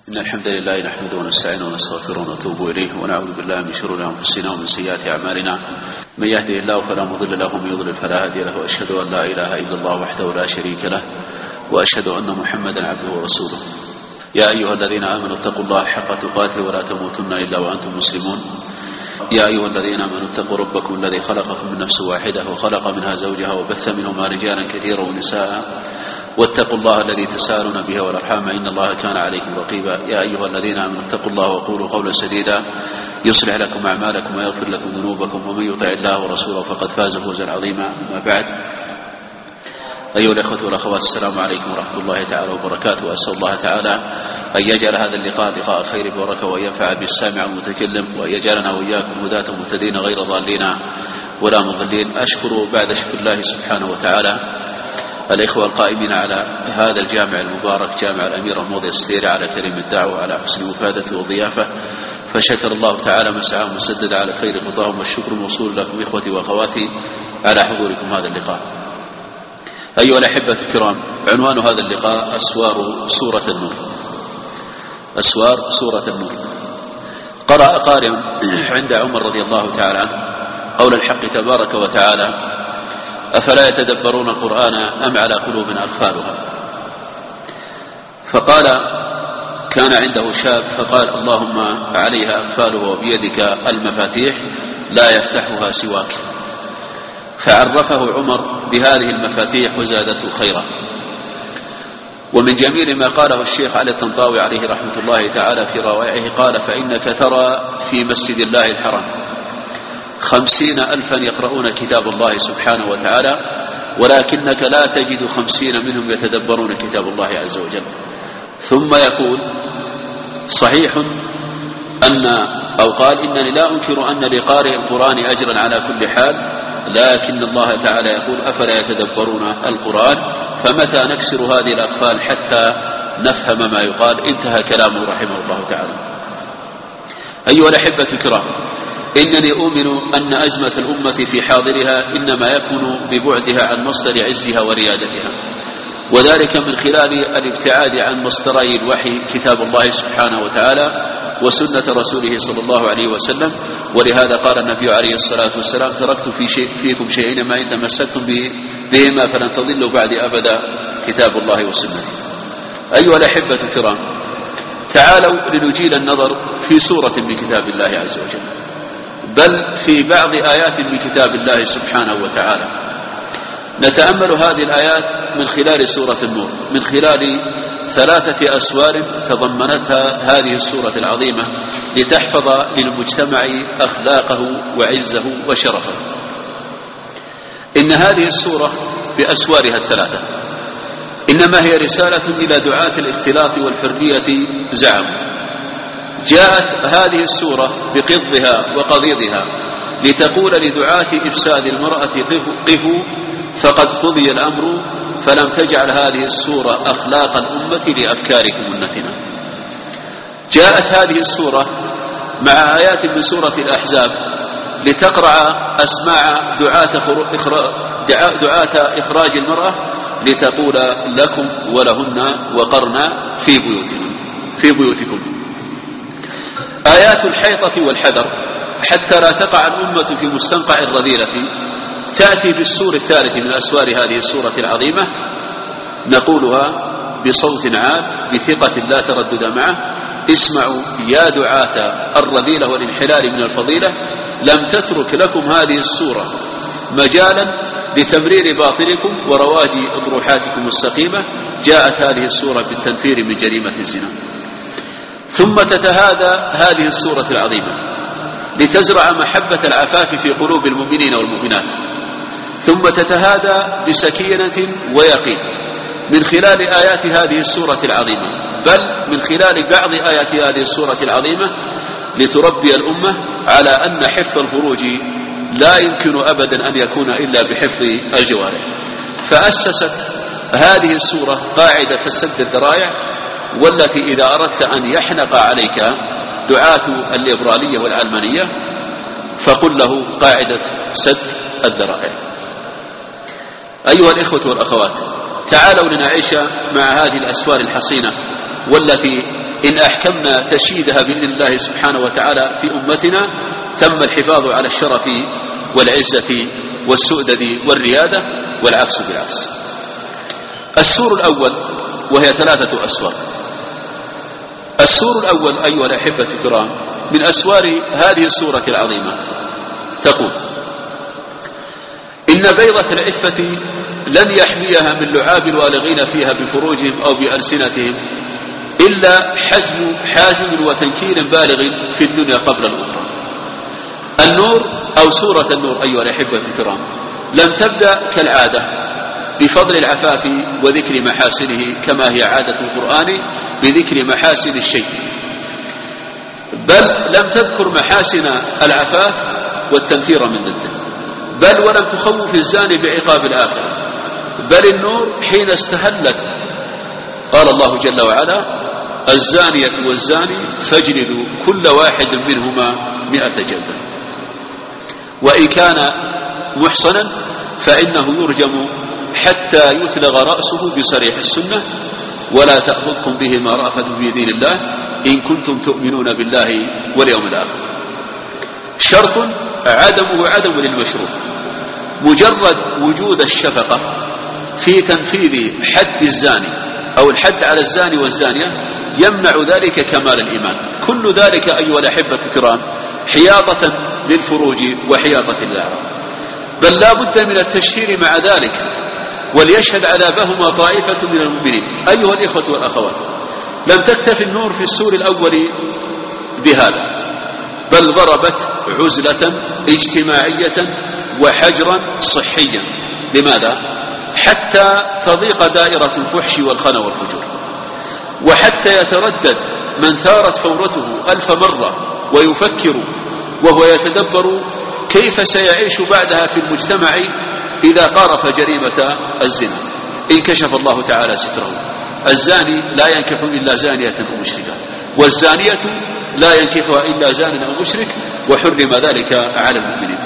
إن الحمد لله نحمده ونستعينه ونستغفره ونتوب إليه ونعوذ بالله من شرور أنفسنا ومن سيئات أعمالنا. من يهده الله فلا مضل له ومن يضلل فلا هادي له، وأشهد أن لا إله إلا الله وحده لا شريك له، وأشهد أن محمدا عبده ورسوله. يا أيها الذين آمنوا اتقوا الله حق تقاته ولا تموتن إلا وأنتم مسلمون. يا أيها الذين آمنوا اتقوا ربكم الذي خلقكم من نفس واحدة وخلق منها زوجها وبث منهما رجالا كثيرا ونساء، واتقوا الله الذي تساءلون به والأرحام إن الله كان عليكم رقيبا. يا أيها الذين آمنوا اتقوا الله وقولوا قولا سديدا يصلح لكم أعمالكم ويغفر لكم ذنوبكم، ومن يطع الله ورسوله فقد فاز فوزا عظيما. أما بعد، أيها الأخوة والأخوات، السلام عليكم ورحمة الله تعالى وبركاته. وأسأل الله تعالى أن يجعل هذا اللقاء لقاء خير وبركة، وأن ينفع بالسامع والمتكلم، وأن يجعلنا وإياكم هداة مهتدين غير ضالين ولا مضلين. أشكر بعد شكر الله سبحانه وتعالى الإخوة القائمين على هذا الجامع المبارك، جامع الأمير الموضي السديري، على كريم الدعوة، على حسن مفادته وضيافة، فشكر الله تعالى مسعاهم وسدد على خير خطاهم، والشكر موصول لكم إخوتي وأخواتي على حضوركم هذا اللقاء. أيها الأحبة الكرام، عنوان هذا اللقاء أسوار سورة النور. أسوار سورة النور. قرأ قارئ عند عمر رضي الله تعالى عنه قول الحق تبارك وتعالى: أفلا يتدبرون القرآن أم على قلوب أقفالها؟ فقال: كان عنده شاب فقال: اللهم عليها أقفاله وبيدك المفاتيح لا يفتحها سواك. فعرفه عمر بهذه المفاتيح وزادته خيرا. ومن جميل ما قاله الشيخ علي الطنطاوي عليه رحمة الله تعالى في روائعه، قال: فإنك ترى في مسجد الله الحرام 50,000 يقرؤون كتاب الله سبحانه وتعالى، ولكنك لا تجد 50 منهم يتدبرون كتاب الله عز وجل. ثم يقول: صحيح أو قال: إنني لا أنكر أن لقارئ القرآن أجرا على كل حال، لكن الله تعالى يقول: أفلا يتدبرون القرآن؟ فمتى نكسر هذه الأقفال حتى نفهم ما يقال؟ انتهى كلامه رحمه الله تعالى. أيها الأحبة الكرام، إنني أؤمن أن أزمة الأمة في حاضرها إنما يكون ببعدها عن مصدر عزها وريادتها، وذلك من خلال الابتعاد عن مصدري الوحي كتاب الله سبحانه وتعالى وسنة رسوله صلى الله عليه وسلم. ولهذا قال النبي عليه الصلاة والسلام: تركت فيكم شيئين ما إن تمسكتم بهما فلن تضلوا بعد أبدا، كتاب الله وسنته. أيها الأحبة الكرام، تعالوا لنجيل النظر في سورة من كتاب الله عز وجل، بل في بعض آيات من كتاب الله سبحانه وتعالى. نتأمل هذه الآيات من خلال سورة النور، من خلال 3 أسوار تضمنتها هذه السورة العظيمة لتحفظ للمجتمع أخلاقه وعزه وشرفه. إن هذه السورة بأسوارها 3 إنما هي رسالة إلى دعاة الاختلاط والحرية زعموا. جاءت هذه السورة بقضها وقضيضها لتقول لدعاة إفساد المرأة: قفوا فقد قضي الأمر. فلم تجعل هذه السورة أخلاق الأمة لأفكاركم النتنة. جاءت هذه السورة مع آيات من سورة الأحزاب لتقرع أسماع دعاة إخراج المرأة، لتقول لكم ولهن وقرنا في بيوتكم. آيات الحيطة والحذر حتى لا تقع الأمة في مستنقع الرذيلة تأتي بالسور الثالث من أسوار هذه السورة العظيمة، نقولها بصوت عال بثقة لا تردد معه: اسمعوا يا دعاة الرذيلة والانحلال من الفضيلة، لم تترك لكم هذه السورة مجالا لتمرير باطلكم ورواج أطروحاتكم السقيمة. جاءت هذه السورة بالتنفير من جريمة الزنا. ثم تتهادى هذه السورة العظيمة لتزرع محبة العفاف في قلوب المؤمنين والمؤمنات. ثم تتهادى بسكينة ويقين من خلال آيات هذه السورة العظيمة، بل من خلال بعض آيات هذه السورة العظيمة لتربي الأمة على أن حفظ الفروج لا يمكن أبدا أن يكون إلا بحفظ الجوارح. فأسست هذه السورة قاعدة سد الذرائع، والتي إذا أردت أن يحنق عليك دعاة الليبرالية والعلمانية فقل له قاعدة سد الذرائع. أيها الإخوة والأخوات، تعالوا لنعيش مع هذه الأسوار الحصينة والتي إن أحكمنا تشييدها بإذن الله سبحانه وتعالى في أمتنا تم الحفاظ على الشرف والعزة والسؤدد والريادة، والعكس بالعكس. السور الأول، وهي 3 أسوار. السور الأول أيها الأحبة الكرام من أسوار هذه السورة العظيمة، تقول: إن بيضة العفة لن يحميها من لعاب الوالغين فيها بفروجهم أو بألسنتهم إلا حازم وتنكيل بالغ في الدنيا قبل الأخرى. النور أو سورة النور أيها الأحبة الكرام لم تبدأ كالعادة بفضل العفاف وذكر محاسنه كما هي عادة القرآن بذكر محاسن الشيء، بل لم تذكر محاسن العفاف والتنفير من ضده، بل ولم تخوف الزاني بعقاب الآخرة، بل النور حين استهلت قال الله جل وعلا: الزانية والزاني فاجلدوا كل واحد منهما 100 جلدة، وإن كان محصنا فإنه يرجم حتى يثلغ رأسه بصريح السنة، ولا تأخذكم بهما رأفة في دين الله إن كنتم تؤمنون بالله واليوم الآخر. شرط عدمه عدم للمشروع، مجرد وجود الشفقة في تنفيذ حد الزاني أو الحد على الزاني والزانية يمنع ذلك كمال الإيمان. كل ذلك أيها الأحبة الكرام حياطة للفروج وحياطة للأعراض، بل لا بد من التشهير مع ذلك، وليشهد عذابهما طائفة من المؤمنين. أيها الإخوة والأخوات، لم تكتفي النور في السور الأول بهذا، بل ضربت عزلة اجتماعية وحجرا صحيا. لماذا؟ حتى تضيق دائرة الفحش والخنا والفجور، وحتى يتردد من ثارت فورته 1000 مرة ويفكر وهو يتدبر كيف سيعيش بعدها في المجتمع إذا قارف جريمة الزنا. إن كشف الله تعالى ستره، الزاني لا ينكح إلا زانية أو مشركة، والزانية لا ينكحها إلا زان أو مشرك، وحرم ذلك على المؤمنين.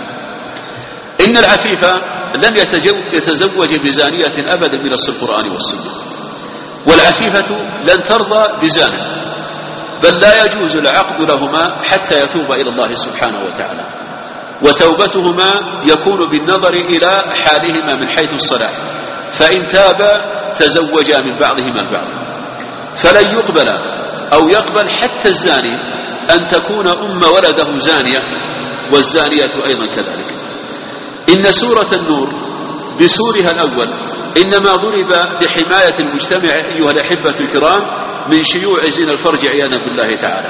إن العفيف لن يتزوج بزانية أبدا بنص القرآن والسنة، والعفيفة لن ترضى بزانه، بل لا يجوز العقد لهما حتى يتوب إلى الله سبحانه وتعالى، وتوبتهما يكون بالنظر إلى حالهما من حيث الصلاح، فإن تابا تزوجا من بعضهما البعض. فلن يقبل أو يقبل حتى الزاني أن تكون ولده زانية، والزانية أيضا كذلك. إن سورة النور بسورها الأول إنما ضرب لحماية المجتمع أيها الأحبة الكرام من شيوع زنا الفرج عياذا بالله تعالى.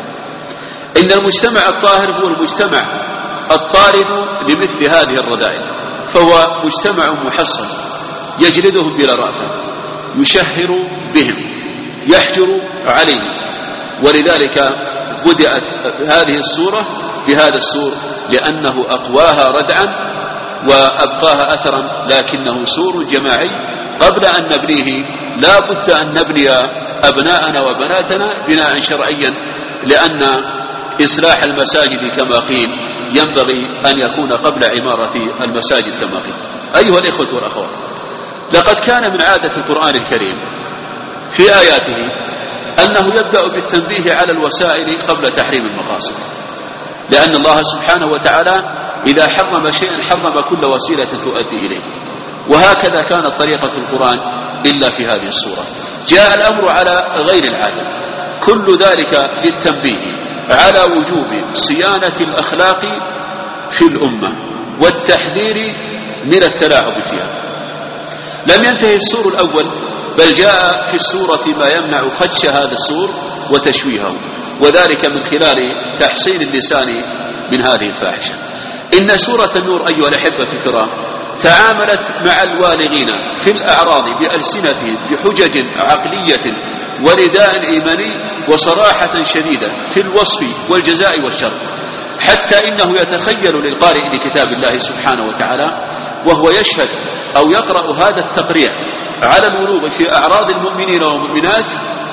إن المجتمع الطاهر هو المجتمع الطارد لمثل هذه الرذائل، فهو مجتمع محصن يجلدهم بلا رأفة، يشهر بهم، يحجر عليهم. ولذلك بدأت هذه السورة بهذا السور لأنه أقواها ردعا وأبقاها أثرا، لكنه سور جماعي. قبل أن نبنيه لا بد أن نبني أبناءنا وبناتنا بناء شرعيا، لأن إصلاح المساجد كما قيل ينبغي أن يكون قبل عمارة المساجد كما قيل. أيها الإخوة والأخوات، لقد كان من عادة القرآن الكريم في آياته أنه يبدأ بالتنبيه على الوسائل قبل تحريم المقاصد، لأن الله سبحانه وتعالى إذا حرم شيئا حرم كل وسيلة تؤدي إليه، وهكذا كانت طريقة القرآن إلا في هذه السورة. جاء الأمر على غير العادة، كل ذلك للتنبيه على وجوب صيانة الأخلاق في الأمة والتحذير من التلاعب فيها. لم ينتهي السور الأول، بل جاء في السورة ما يمنع خدش هذا السور وتشويهه، وذلك من خلال تحصين اللسان من هذه الفاحشة. إن سورة النور أيها الأحبة الكرام تعاملت مع الوالغين في الأعراض بألسنتهم بحجج عقلية ونداء إيماني وصراحة شديدة في الوصف والجزاء والشر، حتى إنه يتخيل للقارئ لكتاب الله سبحانه وتعالى وهو يشهد أو يقرأ هذا التقريع على الولوغ في أعراض المؤمنين والمؤمنات،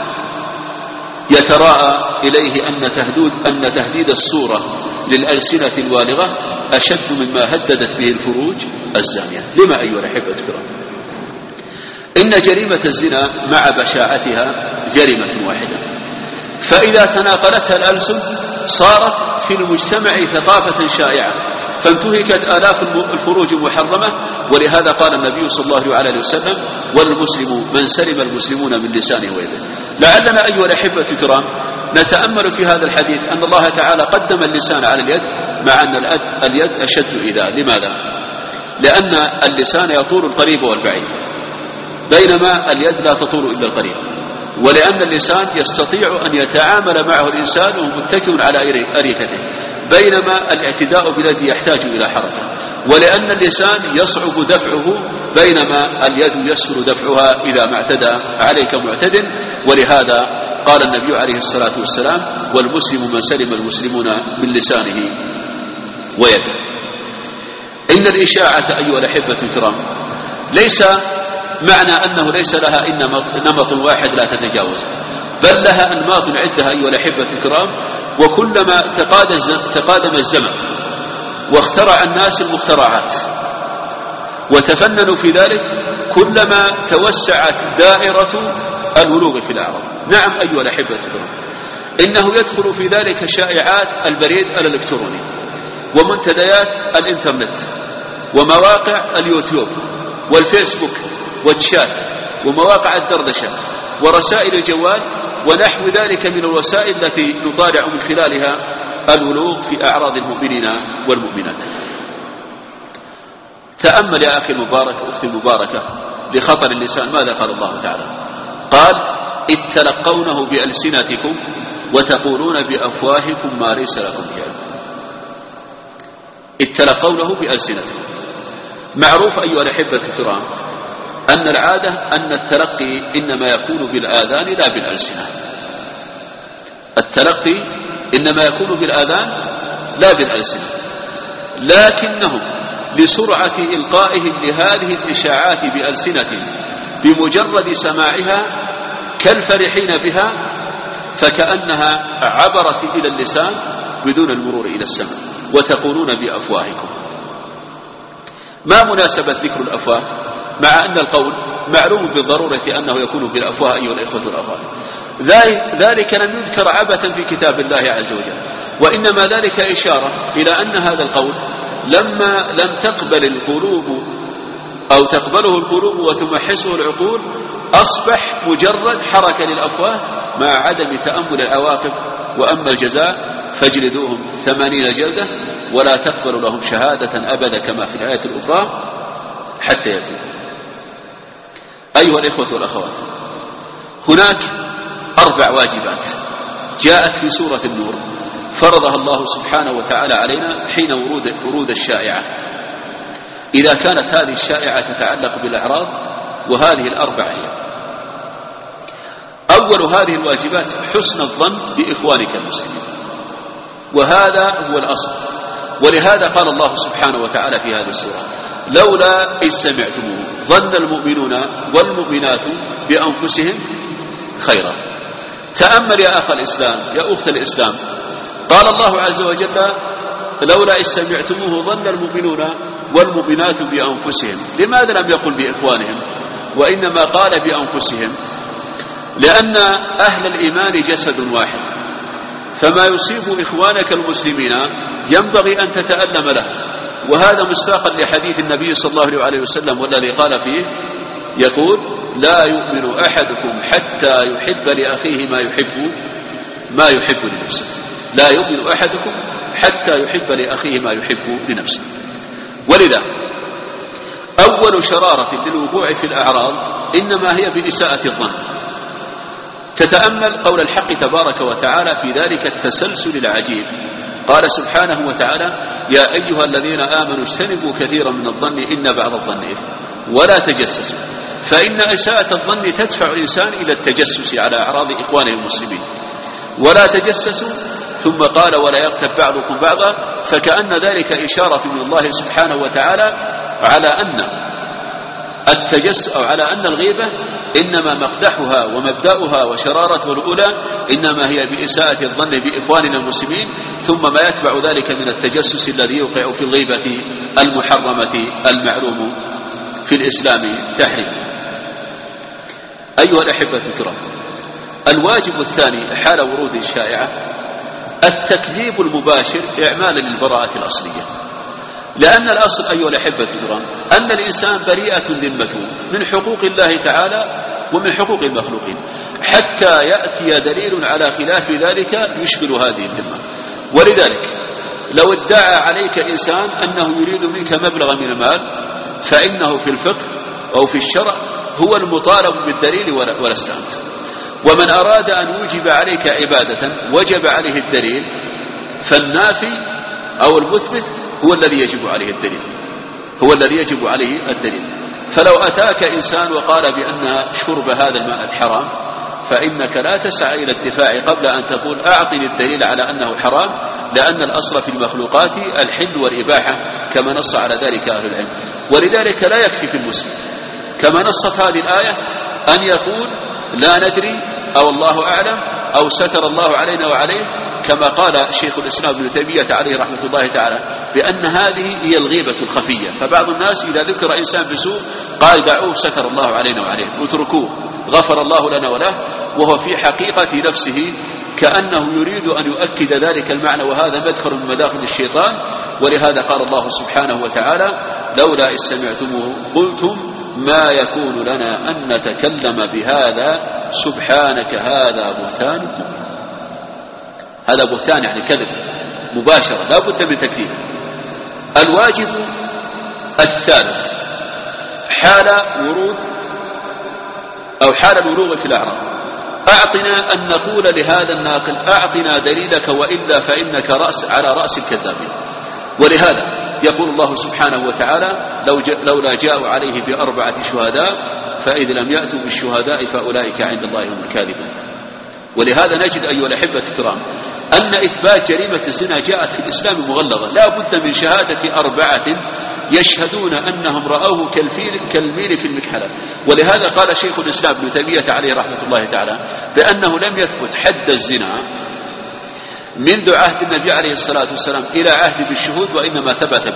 يتراءى إليه أن تهديد السورة للألسنة الوالغة أشد مما هددت به الفروج الزانية. لما أيها الأحبة الكرام؟ إن جريمة الزنا مع بشاعتها جريمة واحدة، فإذا تناقلتها الألسن صارت في المجتمع ثقافة شائعة، فانتهكت آلاف الفروج المحرمة. ولهذا قال النبي صلى الله عليه وسلم: والمسلم من سلم المسلمون من لسانه ويده. لعلنا أيها الأحبة الكرام نتأمل في هذا الحديث أن الله تعالى قدم اللسان على اليد، مع أن اليد أشد إيذاء. لماذا؟ لأن اللسان يطول القريب والبعيد، بينما اليد لا تطول إلا القريب، ولأن اللسان يستطيع أن يتعامل معه الإنسان وهو متكئ على أريكته، بينما الاعتداء باليد يحتاج إلى حركة، ولأن اللسان يصعب دفعه، بينما اليد يسهل دفعها إذا ما اعتدى عليك معتد. ولهذا قال النبي عليه الصلاة والسلام: والمسلم من سلم المسلمون من لسانه ويده. إن الإشاعة أيها الأحبة الكرام ليس معنى أنه ليس لها نمط واحد لا تتجاوز، بل لها أنماط عدة أيها الأحبة الكرام. وكلما تقادم الزمن واخترع الناس المخترعات وتفننوا في ذلك، كلما توسعت دائرة الولوغ في الأعراض. نعم أيها الأحبة الكرام، إنه يدخل في ذلك شائعات البريد الإلكتروني ومنتديات الإنترنت ومواقع اليوتيوب والفيسبوك والشات ومواقع الدردشة ورسائل الجوال ونحو ذلك من الوسائل التي نطالع من خلالها الولوغ في أعراض المؤمنين والمؤمنات. تأمل يا أخي المبارك أختي المباركة لخطر اللسان. ماذا قال الله تعالى؟ قال: إذ تلقونه بألسنتكم وتقولون بأفواهكم ما ليس لكم به علم. إذ تلقونه بألسنتكم. معروف أيها الأحبة الكرام أن العادة أن التلقي إنما يكون بالآذان لا بالألسنة. التلقي إنما يكون بالآذان لا بالألسنة، لكنهم لسرعة إلقائهم لهذه الإشاعات بألسنة بمجرد سماعها كالفرحين بها، فكأنها عبرت إلى اللسان بدون المرور إلى السمع. وتقولون بأفواهكم. ما مناسبة ذكر الأفواه مع أن القول معلوم بالضرورة أنه يكون بالأفواه أيها الإخوة والأخوات؟ ذلك لم يذكر عبثا في كتاب الله عز وجل، وإنما ذلك إشارة إلى أن هذا القول لما لم تقبل القلوب أو تقبله القلوب وتمحسه العقول أصبح مجرد حركة للأفواه مع عدم تأمل العواقب. وأما الجزاء فاجلدوهم 80 جلدة ولا تقبل لهم شهادة أبدا كما في الآية الأخرى حتى يتوبوا. أيها الإخوة والأخوات، هناك 4 واجبات جاءت في سورة النور فرضها الله سبحانه وتعالى علينا حين ورود الشائعة، إذا كانت هذه الشائعة تتعلق بالأعراض، وهذه ال4 هي: أول هذه الواجبات حسن الظن بإخوانك المسلمين، وهذا هو الأصل. ولهذا قال الله سبحانه وتعالى في هذه السورة: لولا إذ سمعتموه ظن المؤمنون والمؤمنات بأنفسهم خيرا. تأمل يا أخ الإسلام يا أخت الإسلام، قال الله عز وجل: لولا إذ سمعتموه ظن المؤمنون والمؤمنات بأنفسهم. لماذا لم يقل بإخوانهم وإنما قال بأنفسهم؟ لأن أهل الإيمان جسد واحد، فما يصيب إخوانك المسلمين ينبغي أن تتألم له. وهذا مصداقا لحديث النبي صلى الله عليه وسلم والذي قال فيه يقول: لا يؤمن أحدكم حتى يحب لأخيه ما يحب لنفسه. لا يؤمن أحدكم حتى يحب لأخيه ما يحب لنفسه. ولذا أول شرارة للوقوع في الأعراض إنما هي بإساءة الظن. تتأمل قول الحق تبارك وتعالى في ذلك التسلسل العجيب. قال سبحانه وتعالى: يا أيها الذين آمنوا اجتنبوا كثيرا من الظن إن بعض الظن إثم ولا تجسسوا، فإن إساءة الظن تدفع الإنسان إلى التجسس على أعراض إخوانه المسلمين. ولا تجسسوا، ثم قال: ولا يغتب بعضكم بعضا، فكأن ذلك إشارة من الله سبحانه وتعالى على أن التجسس أو على أن الغيبة إنما مقدحها ومبدأها وشرارتها الأولى إنما هي بإساءة الظن بإخواننا المسلمين، ثم ما يتبع ذلك من التجسس الذي يوقع في الغيبة المحرمة المعلوم في الإسلام تحريم. أيها الأحبة الكرام، الواجب الثاني حال ورود الشائعة التكذيب المباشر إعمالا للبراءة الأصلية، لأن الأصل أيها الأحبة الكرام أن الإنسان بريئة ذمته من حقوق الله تعالى ومن حقوق المخلوقين، حتى يأتي دليل على خلاف ذلك يشبه هذه الذمة. ولذلك لو ادعى عليك إنسان أنه يريد منك مبلغا من المال، فإنه في الفقه أو في الشرع هو المطالب بالدليل ولست أنت. ومن أراد أن يوجب عليك عبادة وجب عليه الدليل، فالنافي أو المثبت هو الذي يجب عليه الدليل، هو الذي يجب عليه الدليل. فلو أتاك إنسان وقال بأن شرب هذا الماء الحرام، فإنك لا تسعى إلى الدفاع قبل أن تقول أعطني الدليل على أنه حرام، لأن الأصل في المخلوقات الحل والإباحة كما نص على ذلك أهل العلم. ولذلك لا يكفي في المسلم كما نصت هذه الآية أن يقول لا ندري أو الله أعلم أو ستر الله علينا وعليه، كما قال شيخ الإسلام ابن تيمية عليه رحمة الله تعالى بأن هذه هي الغيبة الخفية. فبعض الناس إذا ذكر إنسان بسوء قال دعوه ستر الله علينا وعليه، اتركوه غفر الله لنا وله، وهو في حقيقة نفسه كأنه يريد أن يؤكد ذلك المعنى، وهذا مدخل من مداخل الشيطان. ولهذا قال الله سبحانه وتعالى لولا إذ سمعتموه قلتم ما يكون لنا أن نتكلم بهذا سبحانك هذا بهتان. هذا بهتان يعني كذب مباشرة لا بد من تكذيبه. الواجب الثالث حال ورود أو حال البلوغ في الأعراض، أعطنا أن نقول لهذا الناقل أعطنا دليلك وإلا فإنك على رأس الكذابين. ولهذا يقول الله سبحانه وتعالى لولا جاءوا عليه ب4 شهداء فإذ لم يأتوا بالشهداء فأولئك عند الله هم الكاذبون. ولهذا نجد أيها الأحبة الكرام أن إثبات جريمة الزنا جاءت في الإسلام مغلظة، لا بد من شهادة 4 يشهدون أنهم رأوه كالميل في المكحلة. ولهذا قال شيخ الإسلام ابن تيمية عليه رحمة الله تعالى بأنه لم يثبت حد الزنا منذ عهد النبي عليه الصلاة والسلام إلى عهد بالشهود، وإنما ثبت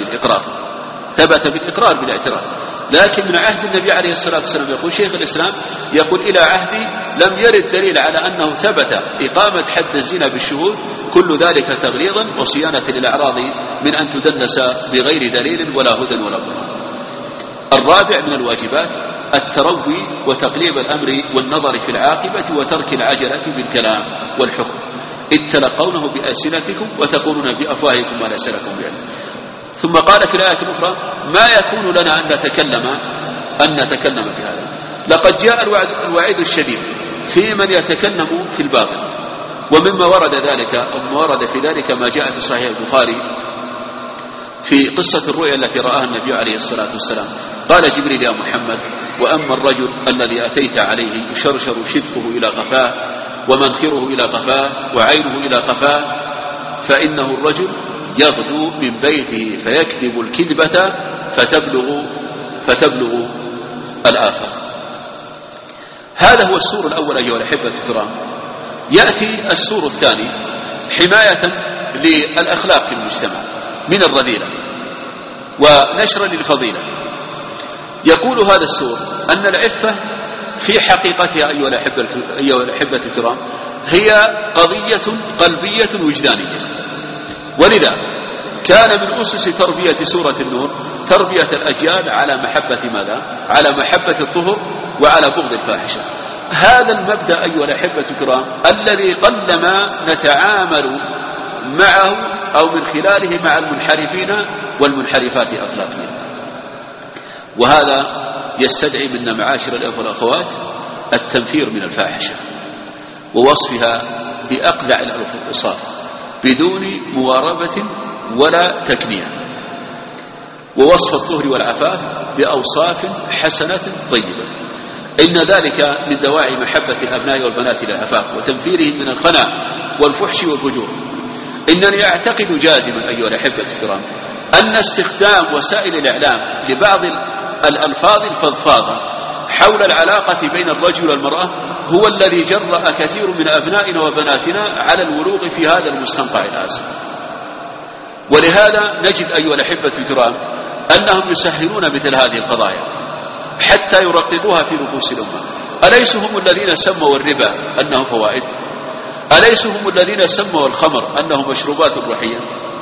بالإقرار بالاعتراف. لكن من عهد النبي عليه الصلاة والسلام يقول شيخ الإسلام يقول إلى عهدي لم يرد دليل على أنه ثبت إقامة حد الزنا بالشهود، كل ذلك تغليظا وصيانة للأعراض من أن تدنس بغير دليل ولا هدى ولا برهان. الرابع من الواجبات التروي وتقليب الأمر والنظر في العاقبة وترك العجلة بالكلام والحكم، إذ تلقونه بألسنتكم وتقولون بأفواهكم ما ليس لكم بعلم. ثم قال في الآية الأخرى ما يكون لنا أن نتكلم بهذا. لقد جاء الوعيد الشديد في من يتكلم في الباطل، ومما ورد في ذلك ما جاء في صحيح البخاري في قصة الرؤيا التي رآها النبي عليه الصلاة والسلام. قال جبريل يا محمد وأما الرجل الذي أتيت عليه يشرشر شدقه إلى قفاه ومنخره إلى قفاه وعينه إلى قفاه فإنه الرجل يغدو من بيته فيكذب الكذبة فتبلغ الآفاق. هذا هو السور الأول أيها الأحبة الكرام. يأتي السور الثاني حماية للأخلاق في المجتمع من الرذيلة ونشرا للفضيلة. يقول هذا السور أن العفة في حقيقتها أيها الأحبة الكرام هي قضية قلبية وجدانية. ولذا كان من أسس تربية سورة النور تربية الأجيال على محبة ماذا؟ على محبة الطهر وعلى بغض الفاحشة. هذا المبدأ أيها الأحبة الكرام الذي قلما نتعامل معه أو من خلاله مع المنحرفين والمنحرفات أخلاقيا. وهذا يستدعي منا معاشر الأخوة والأخوات التنفير من الفاحشة ووصفها بأقلع الألفاظ بدون مواربة ولا تكنية، ووصف الطهر والعفاف بأوصاف حسنة طيبة. إن ذلك من دواعي محبة الأبناء والبنات للعفاف وتنفيرهم من الخنا والفحش والفجور. إنني أعتقد جازما أيها الأحبة الكرام أن استخدام وسائل الإعلام لبعض الألفاظ الفضفاضة حول العلاقة بين الرجل والمرأة هو الذي جرأ كثير من أبنائنا وبناتنا على الولوغ في هذا المستنقع الآسف. ولهذا نجد أيها الأحبة الكرام أنهم يسهلون مثل هذه القضايا حتى يرققوها في نفوس الأمة. أليسوا هم الذين سموا الربا أنه فوائد؟ أليسوا هم الذين سموا الخمر أنه مشروبات روحية؟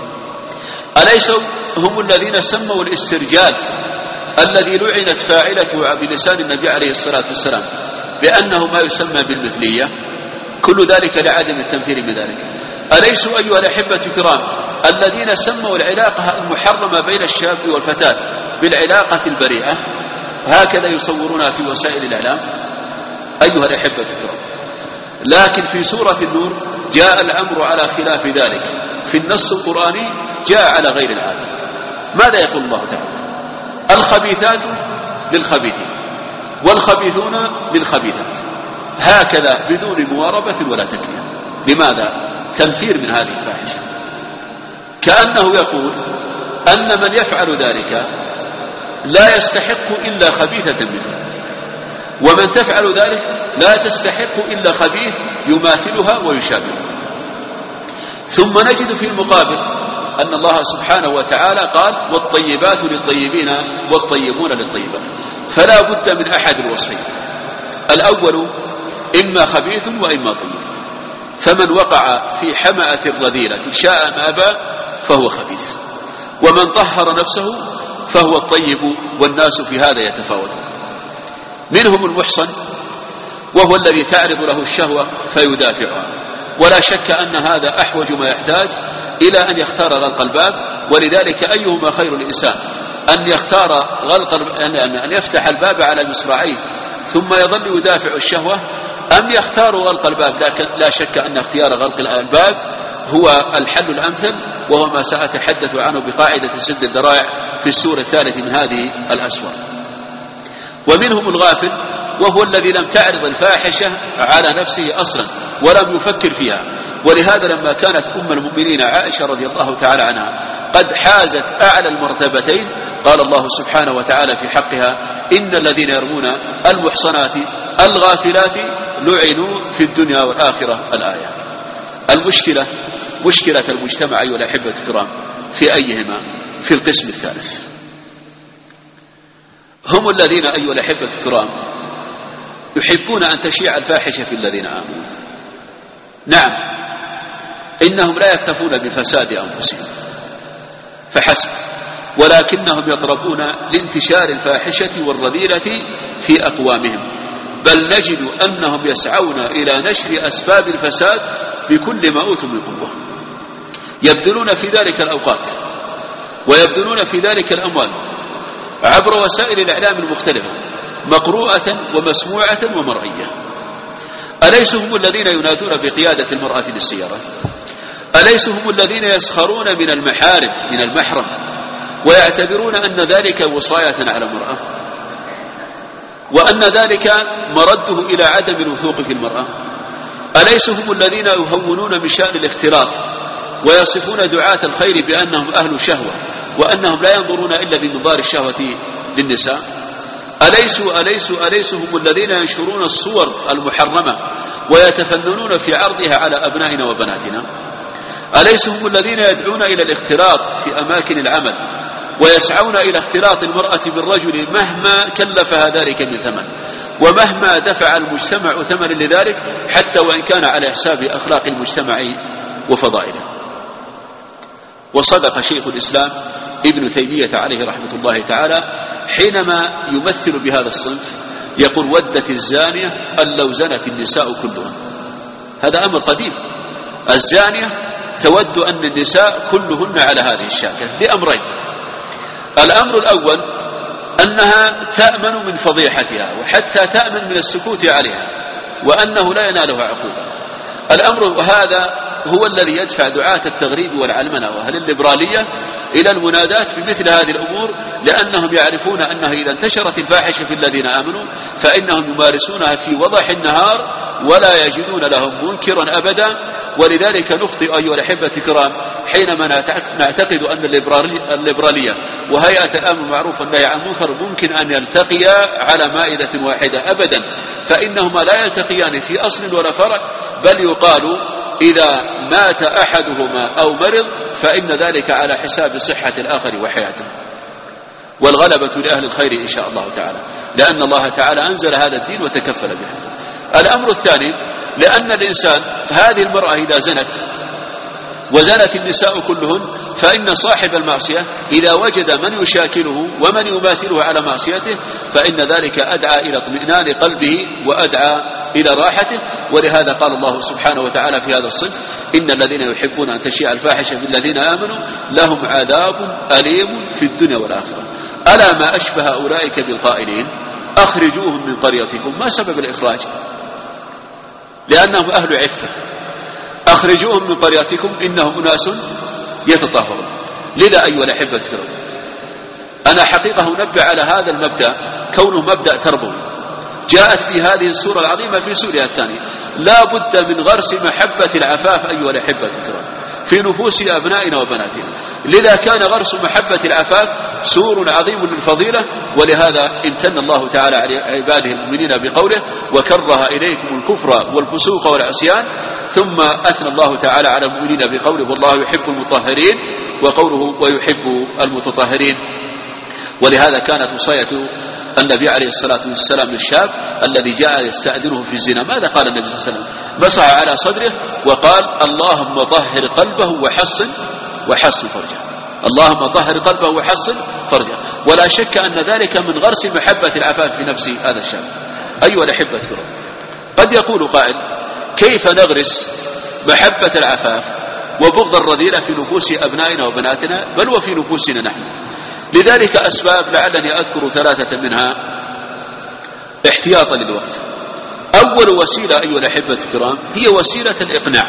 أليسوا هم الذين سموا الاسترجال الذي لعنت فاعلته بلسان النبي عليه الصلاة والسلام بأنه ما يسمى بالمثلية؟ كل ذلك لعدم التنفير بذلك. أليسوا أيها الأحبة الكرام الذين سموا العلاقة المحرمة بين الشاب والفتاة بالعلاقة البريئة؟ هكذا يصورونها في وسائل الإعلام أيها الأحبة الكرام. لكن في سورة النور جاء الأمر على خلاف ذلك، في النص القرآني جاء على غير العادة. ماذا يقول الله تعالى؟ الخبيثات للخبيثين والخبيثون للخبيثات، هكذا بدون مواربة ولا تكليف. لماذا؟ تنفير من هذه الفاحشة. كأنه يقول أن من يفعل ذلك لا يستحق إلا خبيثة مثله، ومن تفعل ذلك لا تستحق إلا خبيث يماثلها ويشابهها. ثم نجد في المقابل أن الله سبحانه وتعالى قال والطيبات للطيبين والطيبون للطيبات، فلا بد من أحد الوصفين، الأول إما خبيث وإما طيب. فمن وقع في حمأة الرذيلة شاء ما أبى فهو خبيث، ومن طهر نفسه فهو الطيب، والناس في هذا يتفاوتون. منهم المحصن وهو الذي تعرض له الشهوة فيدافعها، ولا شك أن هذا أحوج ما يحتاج إلى أن يختار غلق الباب. ولذلك أيهما خير الإنسان، أن يختار أن يفتح الباب على مصراعيه ثم يظل يدافع الشهوة، أم يختار غلق الباب؟ لكن لا شك أن اختيار غلق الباب هو الحل الأمثل، وهو ما سأتحدث عنه بقاعدة سد الذرائع في السور الثالث من هذه الأسور. ومنهم الغافل وهو الذي لم تعرض الفاحشة على نفسه أصلا ولم يفكر فيها. ولهذا لما كانت أم المؤمنين عائشة رضي الله تعالى عنها قد حازت أعلى المرتبتين قال الله سبحانه وتعالى في حقها إن الذين يرمون المحصنات الغافلات لعنوا في الدنيا والآخرة الآيات. المشكلة مشكلة المجتمع أيها الأحبة الكرام في أيهما؟ في القسم الثالث. هم الذين أيها الأحبة الكرام يحبون أن تشيع الفاحشة في الذين آمنوا. نعم، إنهم لا يكتفون بفساد أنفسهم فحسب، ولكنهم يضربون لانتشار الفاحشة والرذيلة في أقوامهم، بل نجد أنهم يسعون إلى نشر أسباب الفساد بكل ما أوتوا من قوة، يبذلون في ذلك الأوقات ويبذلون في ذلك الأموال عبر وسائل الإعلام المختلفة مقروءة ومسموعة ومرئية. أليسوا هم الذين ينادون بقيادة المرأة للسيارة؟ أليسوا هم الذين يسخرون من المحارم من المحرم ويعتبرون أن ذلك وصاية على المرأة، وأن ذلك مرده إلى عدم الوثوق في المرأة؟ أليسوا هم الذين يهونون من شأن الاختلاط ويصفون دعاة الخير بأنهم أهل شهوة وأنهم لا ينظرون إلا بمنظار الشهوة للنساء؟ أليسوا هم الذين ينشرون الصور المحرمة ويتفننون في عرضها على أبنائنا وبناتنا؟ أليسوا هم الذين يدعون إلى الاختلاط في أماكن العمل ويسعون إلى اختلاط المرأة بالرجل مهما كلفها ذلك من ثمن ومهما دفع المجتمع ثمنا لذلك، حتى وإن كان على حساب أخلاق المجتمع وفضائله؟ وصدق شيخ الإسلام ابن تيمية عليه رحمة الله تعالى حينما يمثل بهذا الصنف، يقول ودت الزانية أن لو زنت النساء كلها. هذا أمر قديم، الزانية تود أن النساء كلهن على هذه الشاكلة لأمرين: الأمر الأول أنها تأمن من فضيحتها وحتى تأمن من السكوت عليها وأنه لا ينالها عقوبة. الأمر وهذا هو الذي يدفع دعاة التغريب والعلمنة وأهل الليبرالية إلى المنادات بمثل هذه الأمور، لأنهم يعرفون أنها إذا انتشرت الفاحشة في الذين آمنوا فإنهم يمارسونها في وضح النهار ولا يجدون لهم منكرا أبدا. ولذلك نخطئ أيها الأحبة الكرام حينما نعتقد أن الليبرالية وهيئة الأمر بالمعروف والنهي عن المنكر ممكن أن يلتقيا على مائدة واحدة. أبدا، فإنهما لا يلتقيان في أصل ولا فرع، بل يقال إذا مات أحدهما أو مرض فإن ذلك على حساب صحة الآخر وحياته. والغلبة لأهل الخير إن شاء الله تعالى، لأن الله تعالى أنزل هذا الدين وتكفل به. الأمر الثاني، لأن الإنسان هذه المرأة إذا زنت وزنت النساء كلهن، فإن صاحب المعصية إذا وجد من يشاكله ومن يماثله على معصيته فإن ذلك أدعى إلى اطمئنان قلبه وأدعى إلى راحته. ولهذا قال الله سبحانه وتعالى في هذا الصنف: إن الذين يحبون أن تشيع الفاحشة بالذين آمنوا لهم عذاب أليم في الدنيا والآخرة. ألا ما أشبه أولئك بالقائلين أخرجوهم من قريتكم. ما سبب الإخراج؟ لأنهم أهل عفة. أخرجوهم من قريتكم إنهم أناس يتطهرون. لذا أيها الأحبة الكرام، أنا حقيقة أنبه على هذا المبدأ كونه مبدأ تربوي جاءت في هذه السورة العظيمة في سورها الثانية. لا بد من غرس محبة العفاف أيها الأحبة الكرام في نفوس أبنائنا وبناتنا. لذا كان غرس محبة العفاف سور عظيم للفضيلة. ولهذا امتن الله تعالى على عباده المؤمنين بقوله: وكره إليكم الكفر والفسوق والعصيان. ثم أثنى الله تعالى على المؤمنين بقوله: والله يحب المطهرين، وقوله: ويحب المتطهرين. ولهذا كانت وصية النبي عليه الصلاة والسلام للشاب الذي جاء يستأذنه في الزنا. ماذا قال النبي صلى الله عليه وسلم؟ مسح على صدره وقال: اللهم طهر قلبه وحصن فرجه. اللهم طهر قلبه وحصن فرجه. ولا شك أن ذلك من غرس محبة العفاف في نفس هذا الشاب. أيها الأحبة الكرام، قد يقول قائل: كيف نغرس محبة العفاف وبغض الرذيلة في نفوس أبنائنا وبناتنا بل وفي نفوسنا نحن؟ لذلك أسباب لعلني أذكر 3 منها احتياطا للوقت. أول وسيلة أيها الأحبة الكرام هي وسيلة الإقناع.